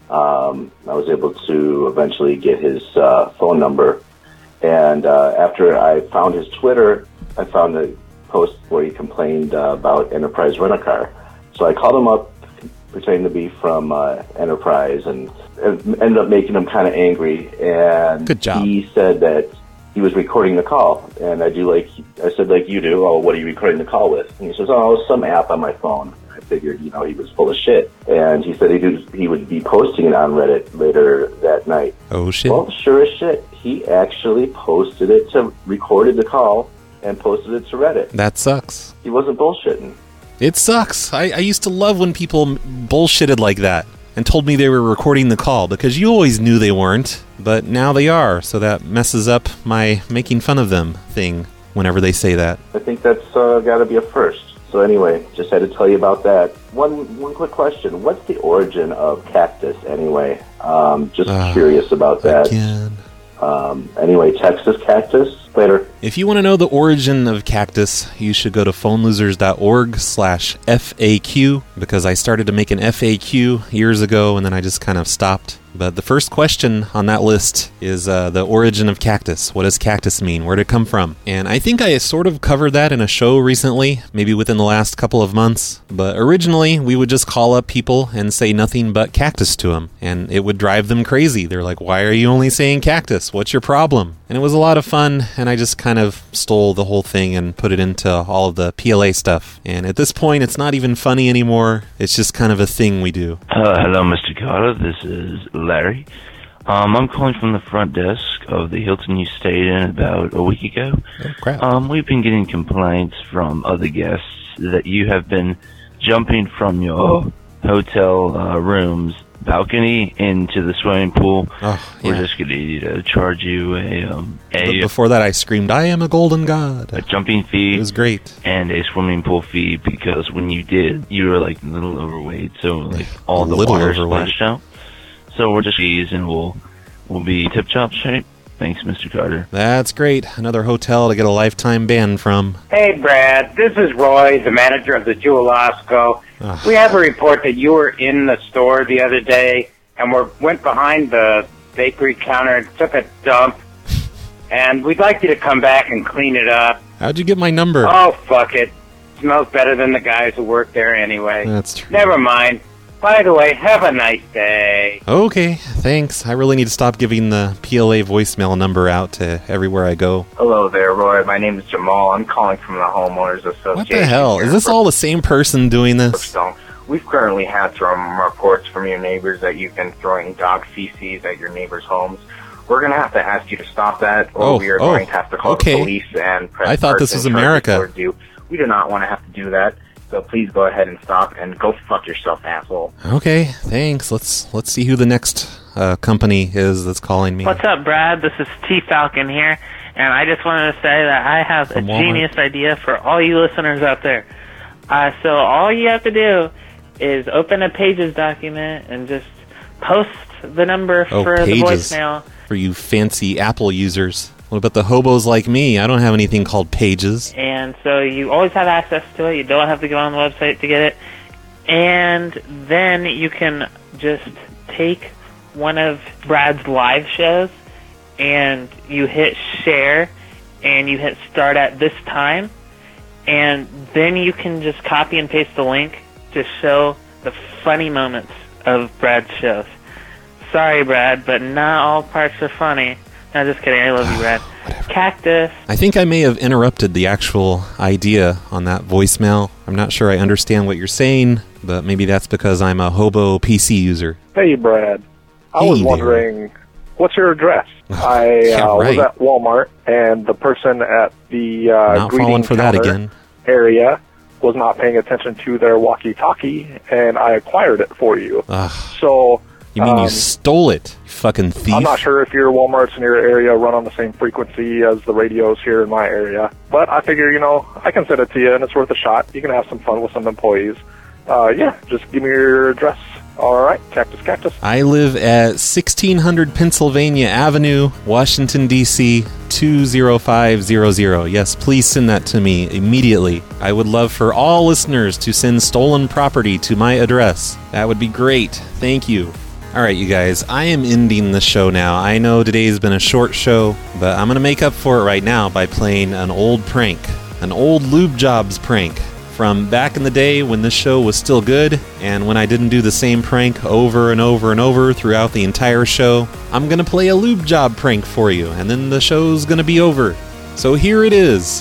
Um, I was able to eventually get his uh, phone number. And uh, after I found his Twitter, I found a post where he complained uh, about Enterprise Rent-A-Car. So I called him up, pretending to be from uh, Enterprise, and, and ended up making him kind of angry. And Good job. He said that he was recording the call, and I do like I said like you do. Oh, what are you recording the call with? And he says, oh, some app on my phone. I figured, you know, he was full of shit. And he said he would he would be posting it on Reddit later that night. Oh shit! Well, sure as shit, he actually posted it to recorded the call and posted it to Reddit. That sucks. He wasn't bullshitting. It sucks. I, I used to love when people bullshitted like that and told me they were recording the call, because you always knew they weren't, but now they are, so that messes up my making fun of them thing whenever they say that. I think that's uh, got to be a first. So anyway, just had to tell you about that. One one quick question: what's the origin of cactus anyway? Um, just Uh, curious about that. Again. Um, anyway, Texas cactus. Later. If you want to know the origin of cactus, you should go to phonelosers.org slash FAQ, because I started to make an F A Q years ago and then I just kind of stopped. But the first question on that list is uh, the origin of cactus. What does cactus mean? Where did it come from? And I think I sort of covered that in a show recently, maybe within the last couple of months. But originally, we would just call up people and say nothing but cactus to them, and it would drive them crazy. They're like, why are you only saying cactus? What's your problem? And it was a lot of fun, and I just kind of stole the whole thing and put it into all of the P L A stuff. And at this point, it's not even funny anymore. It's just kind of a thing we do. Uh, hello, Mister Carter. This is Larry. Um, I'm calling from the front desk of the Hilton you stayed in about a week ago. Oh, crap. Um, we've been getting complaints from other guests that you have been jumping from your hotel uh, room's balcony into the swimming pool. Oh, We're yeah. just going to need to charge you a, um, But a, before that, I screamed, I am a golden god. a jumping fee. It was great. And a swimming pool fee, because when you did, you were like a little overweight, so like all the little water overweight. splashed out. So we're just fees, and we'll we'll be tip top shape. Thanks, Mister Carter. That's great. Another hotel to get a lifetime ban from. Hey, Brad. This is Roy, the manager of the Jewel Osco. Ugh. We have a report that you were in the store the other day and were, went behind the bakery counter and took a dump. And we'd like you to come back and clean it up. How'd you get my number? Oh, fuck it. Smells better than the guys who work there anyway. That's true. Never mind. By the way, have a nice day. Okay, thanks. I really need to stop giving the P L A voicemail number out to everywhere I go. Hello there, Roy. My name is Jamal. I'm calling from the Homeowners Association. What the hell? Is this all the same person doing this? So we've currently had some reports from your neighbors that you've been throwing dog feces at your neighbors' homes. We're going to have to ask you to stop that, or Oh, we are oh, going to have to call okay. the police and press I thought this person was charges America. towards you. We do not want to have to do that, so please go ahead and stop and go fuck yourself, asshole. Okay, thanks. Let's let's see who the next uh, company is that's calling me. What's up, Brad? This is T Falcon here, and I just wanted to say that I have From a Walmart. genius idea for all you listeners out there. Uh, so all you have to do is open a Pages document and just post the number Oh, for the Pages. voicemail. For you fancy Apple users. What about the hobos like me? I don't have anything called Pages. And so you always have access to it. You don't have to go on the website to get it. And then you can just take one of Brad's live shows and you hit share and you hit start at this time, and then you can just copy and paste the link to show the funny moments of Brad's shows. Sorry, Brad, but not all parts are funny. No, just kidding. I love you, Brad. Cactus. I think I may have interrupted the actual idea on that voicemail. I'm not sure I understand what you're saying, but maybe that's because I'm a hobo P C user. Hey, Brad. I Hey was there. wondering, what's your address? I Yeah, uh, right. was at Walmart, and the person at the uh, Not greeting falling for that counter again. area was not paying attention to their walkie-talkie, and I acquired it for you. Ugh. So, You mean you um, stole it, you fucking thief? I'm not sure if your Walmarts in your area run on the same frequency as the radios here in my area, but I figure, you know, I can send it to you, and it's worth a shot. You can have some fun with some employees. Uh, yeah, just give me your address. All right, Cactus Cactus. I live at sixteen hundred Pennsylvania Avenue, Washington, D C two zero five zero zero. Yes, please send that to me immediately. I would love for all listeners to send stolen property to my address. That would be great. Thank you. All right, you guys, I am ending the show now. I know today's been a short show, but I'm going to make up for it right now by playing an old prank, an old Lube Jobs prank from back in the day when this show was still good and when I didn't do the same prank over and over and over throughout the entire show. I'm going to play a Lube Job prank for you, and then the show's going to be over. So here it is.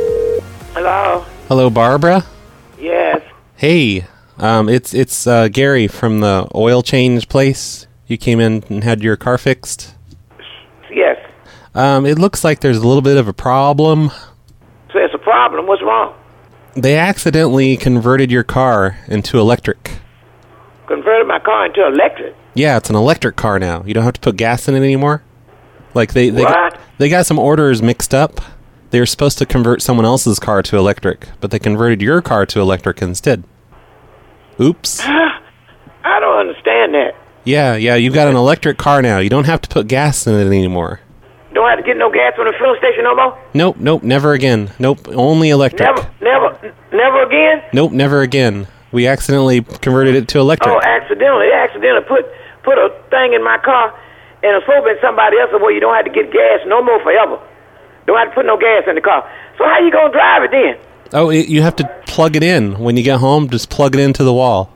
Hello? Hello, Barbara? Yes. Hey, um, it's it's uh, Gary from the oil change place. You came in and had your car fixed. Yes. Um, it looks like there's a little bit of a problem. So it's a problem. What's wrong? They accidentally converted your car into electric. Converted my car into electric. Yeah, it's an electric car now. You don't have to put gas in it anymore. Like they they What? got, they got some orders mixed up. They were supposed to convert someone else's car to electric, but they converted your car to electric instead. Oops. I don't understand that. Yeah, yeah, you've got an electric car now. You don't have to put gas in it anymore. Don't have to get no gas from the fuel station no more? Nope, nope, never again. Nope, only electric. Never, never, never again? Nope, never again. We accidentally converted it to electric. Oh, accidentally. They accidentally put put a thing in my car, and it's supposed to be somebody else where you don't have to get gas no more forever. Don't have to put no gas in the car. So how you going to drive it then? Oh, it, you have to plug it in. When you get home, just plug it into the wall.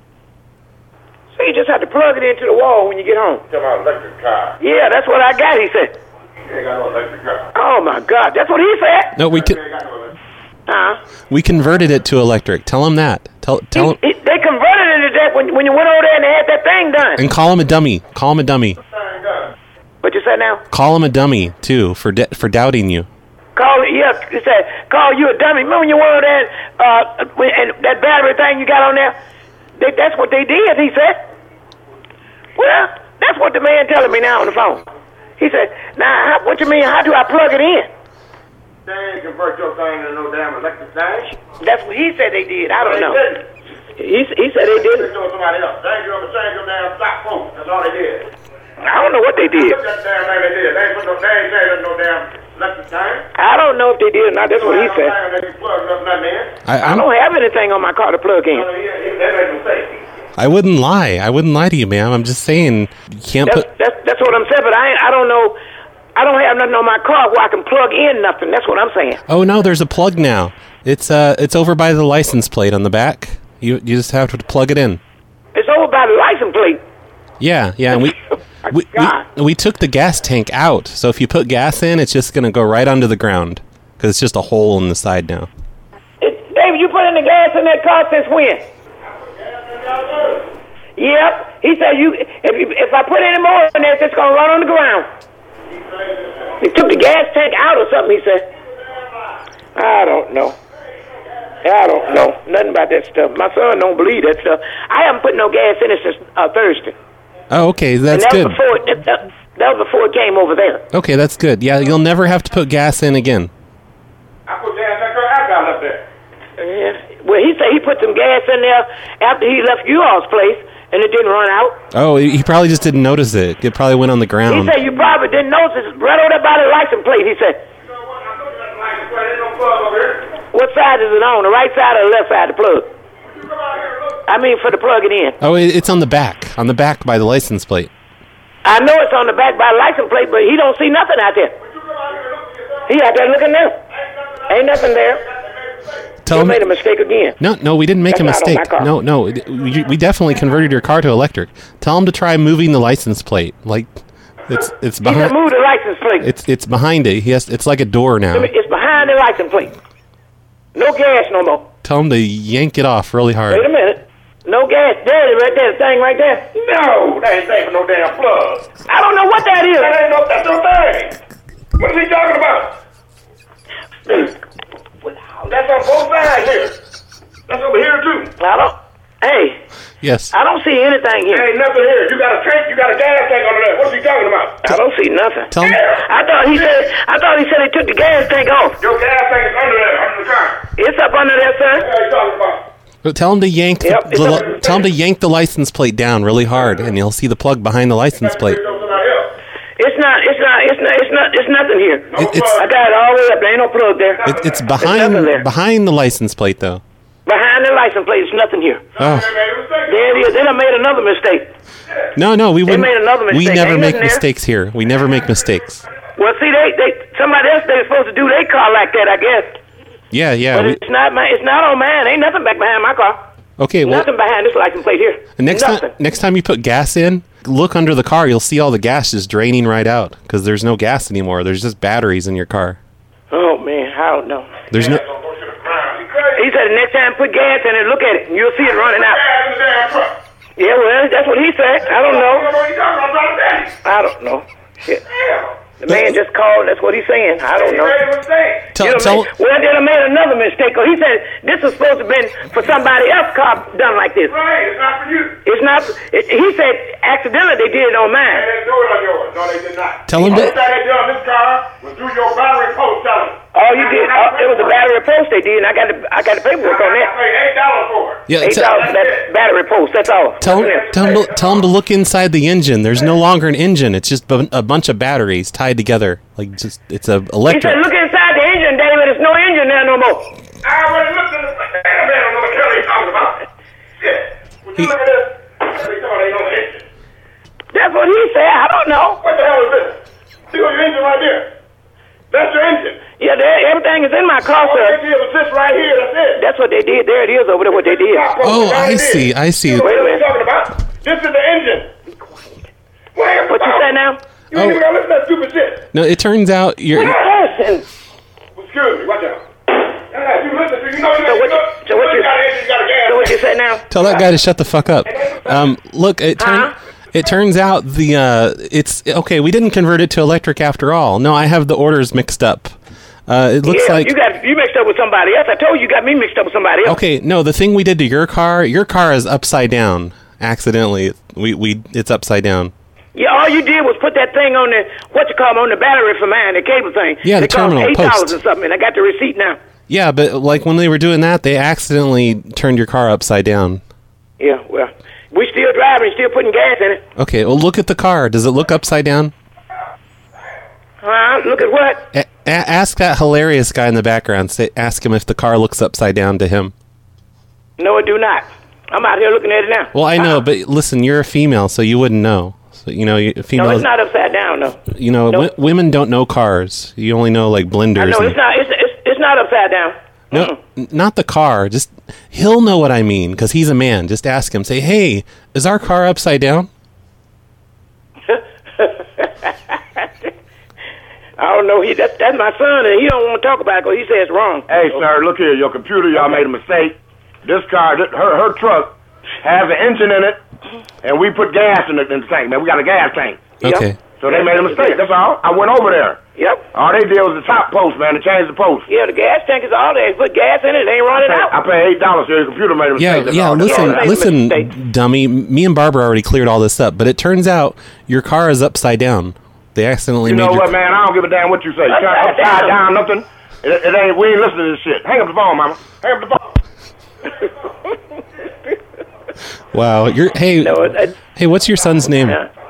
So you just have to plug it into the wall when you get home? Come on, electric car. Yeah, that's what I got, he said. You ain't got no electric car. Oh, my God. That's what he said? No, we can, Huh? we converted it to electric. Tell him that. Tell tell him, It, they converted it to that when, when you went over there and they had that thing done. and call him a dummy. Call him a dummy. What you said now? Call him a dummy too for de- for doubting you. Call yeah, he said, call you a dummy. Remember when you went over there uh, when, and that battery thing you got on there? They, that's what they did, he said. Well, that's what the man telling me now on the phone. He said, now, how, what you mean, how do I plug it in? They ain't convert your thing into no damn electric thing. That's what he said they did. I don't They know. didn't. He, he said they They didn't. doing somebody else. They ain't doing change your damn stock phone. That's all they did. I don't know what they did. Look at that damn thing they did. They ain't put no, they ain't changing no damn electric thing. I don't know if they did or not. That's what he said. They can plug nothing in. I, I I'm, don't have anything on my car to plug in. They make no mistake. I wouldn't lie. I wouldn't lie to you, ma'am. I'm just saying you can't That's, put. that's, that's what I'm saying, but I ain't, I don't know. I don't have nothing on my car where I can plug in nothing. That's what I'm saying. Oh no, there's a plug now. It's uh, it's over by the license plate on the back. You you just have to plug it in. It's over by the license plate. Yeah, yeah, and we we, we we took the gas tank out. So if you put gas in, it's just gonna go right onto the ground because it's just a hole in the side now. It, David, you put in the gas in that car since when? Yep. He said you if you, if I put any more in there, it's just gonna run on the ground. He took the gas tank out or something. He said. I don't know. I don't know nothing about that stuff. My son don't believe that stuff. I haven't put no gas in it since uh, Thursday. Oh, okay, that's and that good. Was before it, that, that was before it came over there. Okay, that's good. Yeah, you'll never have to put gas in again. I put gas in that car. I got up there. Yeah. Well, he said he put some gas in there after he left you all's place, and it didn't run out. Oh, he probably just didn't notice it. It probably went on the He ground. said you probably didn't notice it right over there by the license plate. He said. What side is it on? The right side or the left side of the plug? I mean, for the plug it in. Oh, it- it's on the back. On the back by the license plate. I know it's on the back by the license plate, but he don't see nothing out there. He out there looking there. Ain't nothing there. Tell you him, made a mistake again. No, no, we didn't make That's a not on my mistake. car. No, no, it- we, we definitely converted your car to electric. Tell him to try moving the license plate. Like, it's it's He said behind. move the license plate. It's it's behind it. He has. It's like a door now. It's behind the license plate. No gas no more. Tell him to yank it off really hard. Wait a minute. No gas. There it is right there. The thing right there. No, that ain't thing for no damn plug. I don't know what that is. That ain't no, that's no thing. What is he talking about? That's on both sides here. That's over here too. I don't. Hey. Yes. I don't see anything here. There ain't nothing here. You got a tank. You got a gas tank under there. What's he talking about? I don't see nothing. Tell him. I thought he said. I thought he said he took the gas tank off. Your gas tank is under there, under the car. It's up under there, son. What are you talking about? But tell him to yank. Yep, the, the, tell him to yank the license plate down really hard, and you'll see the plug behind the license plate. It's not. It's not. It's not. It's not. It's nothing here. It, it's I got it all the way up. There ain't no plug there. it, it's behind behind the license plate though. Behind the license plate, it's nothing here. Oh There it is. Then I made another mistake. no, no, we They wouldn't. made another We mistake. never Ain't make nothing there. mistakes here. We never make mistakes. Well, see, they, they somebody else they're supposed to do their car like that, I guess. Yeah, yeah. but We, it's not my. It's not on mine. Ain't nothing back behind my car. okay, well, Nothing behind this license plate here. next nothing. time, next time you put gas in, look under the car. You'll see all the gas just draining right out because there's no gas anymore. There's just batteries in your car. Oh man, I don't know. There's no. He said the next time put gas in it, look at it, and you'll see it running out. Yeah, well, that's what he said. I don't know. I don't know. Shit. The man just called. That's what he's saying. I don't know. Tell- You know, tell- man, well, then I made another mistake. 'Cause he said this was supposed to have been for somebody else's car done like this. Right, it's not for you. It's not. It, he said accidentally they did it on mine. They didn't do it on yours. No, they did not. Tell him The to- only thing they did on this car was do your battery post on it. Oh, you did. Oh, it was a battery post they did, and I got the I got the paperwork on I that. paid eight dollars for it. Yeah, Eight tell- dollars for that battery post. That's all. Tell him, That's it. tell, him to, tell him to look inside the engine. There's no longer an engine. It's just bu- a bunch of batteries tied together. Like just, it's a He electric. said, look inside the engine, David. There's no engine there no more. I already looked in the damn man. I don't know what the hell he's talking about. Shit. Would you look at this? They talking about ain't no engine. That's what he said. I don't know. What the hell is this? See what your engine right there? That's your engine. Yeah, there, everything is in my car, All sir. they did was this right here. That's it. That's what they did. There it is over there. What they did. Oh, I see. I see. What are you talking about? This is the engine. What are you What you say now? You ain't even gonna listen to that stupid shit. No, it turns out you're. Listen. Excuse me. Watch out. Yeah, you listen to you know you So what you, so what you, got an engine, you got a gas. so what you say now? Tell that guy to shut the fuck up. Um, look, it turns. It turns out the uh, it's okay. We didn't convert it to electric after all. No, I have the orders mixed up. Uh, it looks yeah, like you got you mixed up with somebody else. I told you you got me mixed up with somebody else. okay. No, the thing we did to your car, your car is upside down. Accidentally, we we it's upside down. Yeah, all you did was put that thing on the what you call 'em, on the battery for mine, the cable thing. Yeah, the it cost terminal eight post. dollars and something, and I got the receipt now. Yeah, but like when they were doing that, they accidentally turned your car upside down. Yeah, well, we still driving, still putting gas in it. Okay, well look at the car. Does it look upside down? Huh? Look at what? A- a- ask that hilarious guy in the background. Say, ask him if the car looks upside down to him. No, it do not. I'm out here looking at it now. Well, I know, but listen, you're a female, so you wouldn't know. So, you know, you- No, females. it's not upside down. No, You know, No. w- women don't know cars. You only know like I blenders. know and- it's not. It's it's, it's not upside down. no, n- not the car. Just he'll know what I mean because he's a man. Just ask him. Say, hey, is our car upside down? I don't know. He that's that's my son, and he don't want to talk about it because he says it's wrong. Hey, sir, look here. Your computer, y'all made a mistake. This car, this, her her truck, has an engine in it, and we put gas in the, in the tank. Man, we got a gas tank. Okay. So they made a mistake. That's all. I went over there. Yep. All they did was the top post, man, to change the post. Yeah, the gas tank is all there. Put gas in it. It ain't running I out. paid, I paid eight dollars. So your computer made a mistake. Yeah, That's yeah. all. That's Listen, all that- listen, dummy. Me and Barbara already cleared all this up, but it turns out your car is upside down. They accidentally You made know your what, man? I don't give a damn what you say. Upside Upside, upside down. down, nothing. It, it ain't. We ain't listening to this shit. Hang up the phone, mama. Hang up the phone. Wow. You're hey, No, it- it- hey. What's your son's name?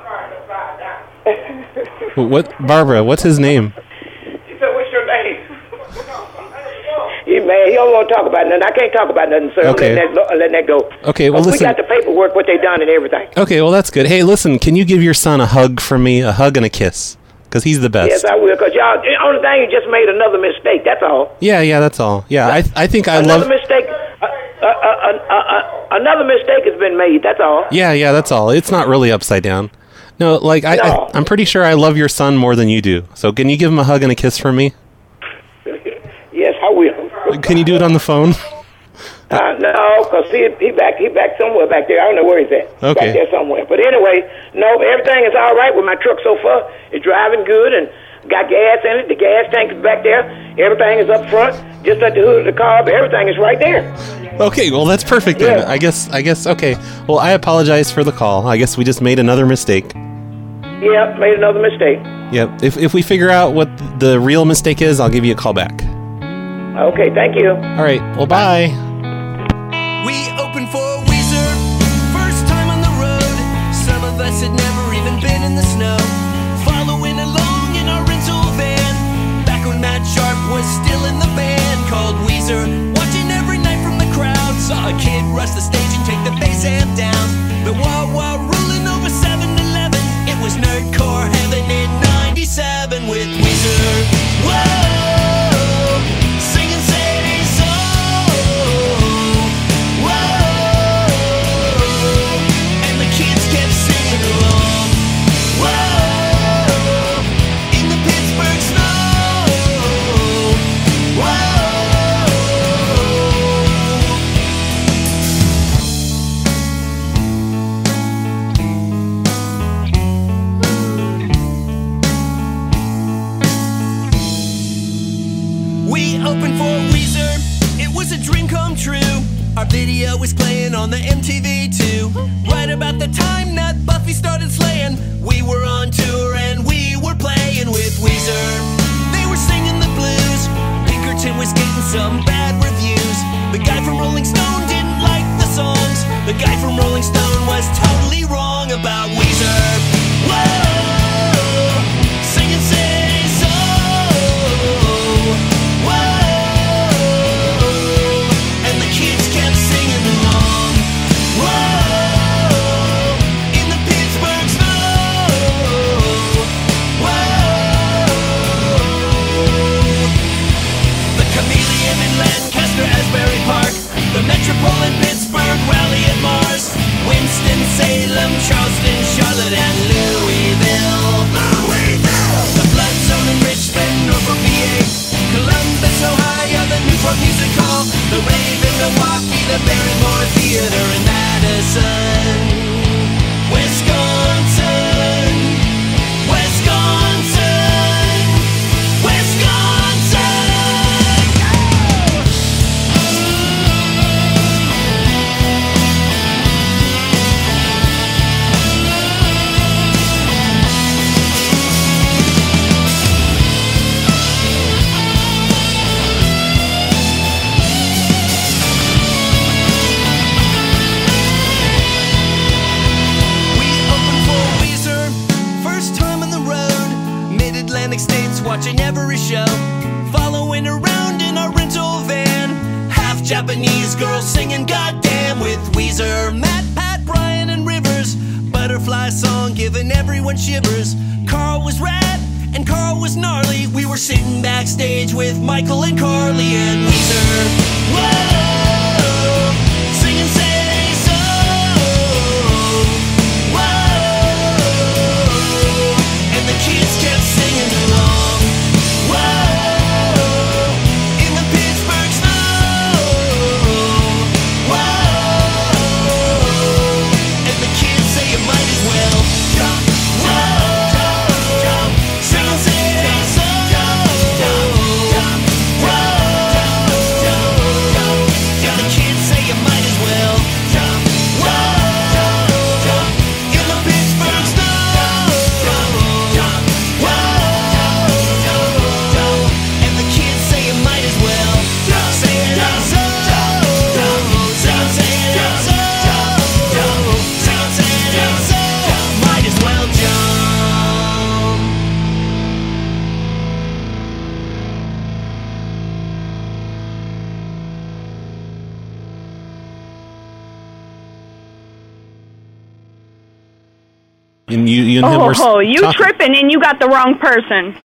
What Barbara? What's his name? He said, "What's your name?" He mad. He don't want to talk about nothing. I can't talk about nothing, sir. Okay. I'm letting that, I'm letting that go. Okay, well, we listen. got the paperwork, what they done, and everything. Okay, well, that's good. Hey, listen, can you give your son a hug from me? A hug and a kiss? Because he's the best. Yes, I will. Because y'all, the only thing, you just made another mistake. That's all. Yeah, yeah, that's all. Yeah, I I think I another love... mistake. Uh, uh, uh, uh, uh, another mistake has been made. That's all. Yeah, yeah, that's all. It's not really upside down. No, like, I, No. I, I'm pretty sure I love your son more than you do. So can you give him a hug and a kiss from me? Yes, I will. Can you do it on the phone? Uh, no, because he he back he back somewhere back there. I don't know where he's at. Okay. Back there somewhere. But anyway, no, everything is all right with my truck so far. It's driving good and got gas in it. The gas tank is back there. Everything is up front, just at the hood of the car. But everything is right there. Okay, well, that's perfect then. Yeah. I guess, I guess, okay. Well, I apologize for the call. I guess we just made another mistake. Yep, made another mistake. Yep. If, if we figure out what the real mistake is, I'll give you a call back. Okay, thank you. All right. Well, bye. We opened for Weezer, first time on the road. Some of us had never even been in the snow. Following along in our rental van, back when Matt Sharp was still in the band called Weezer. Watching every night from the crowd, saw a kid rush the stage and take the bass amp down. The wah wah ruling over seven eleven. It was nerdcore heaven in ninety-seven with Weezer. Whoa, singing Sadie Soul. Whoa, and the kids kept singing along. Whoa, in the Pittsburgh snow. Whoa. We opened for Weezer, it was a dream come true. Our video was playing on the M T V too. Right about the time that Buffy started slaying, we were on tour and we were playing with Weezer. They were singing the blues, Pinkerton was getting some bad reviews. The guy from Rolling Stone didn't like the songs. The guy from Rolling Stone was totally wrong about Weezer. Whoa, singing Say So. Whoa, and the kids kept singing along. Whoa, in the Pittsburgh snow. Whoa, the Chameleon in Lancaster, Asbury Park, the Metropole in Pittsburgh, Rally at Mars, Winston-Salem, Charleston, Charlotte, and Louisville. Louisville, the Blood Zone in Richmond, Norfolk, V A, Columbus, Ohio, the Newport Music Hall, the Rave in Milwaukee, the Barrymore Theater in Madison, Wisconsin, Wisconsin, Wisconsin. Atlantic states, watching every show, following around in our rental van. Half Japanese girls singing "Goddamn" with Weezer, Matt, Pat, Brian, and Rivers. Butterfly song giving everyone shivers. Carl was rad and Carl was gnarly. We were sitting backstage with Michael and Carly and Weezer. Whoa, singing "Say So." Whoa, and the kids kept singing along. Whoa, in the Pittsburgh snow. Whoa, and the kids say you might as well jump, jump, jump, sing Say So. Jump, jump, jump, jump, jump, And you, you and him Oh, were oh, you talking. tripping and you got the wrong person.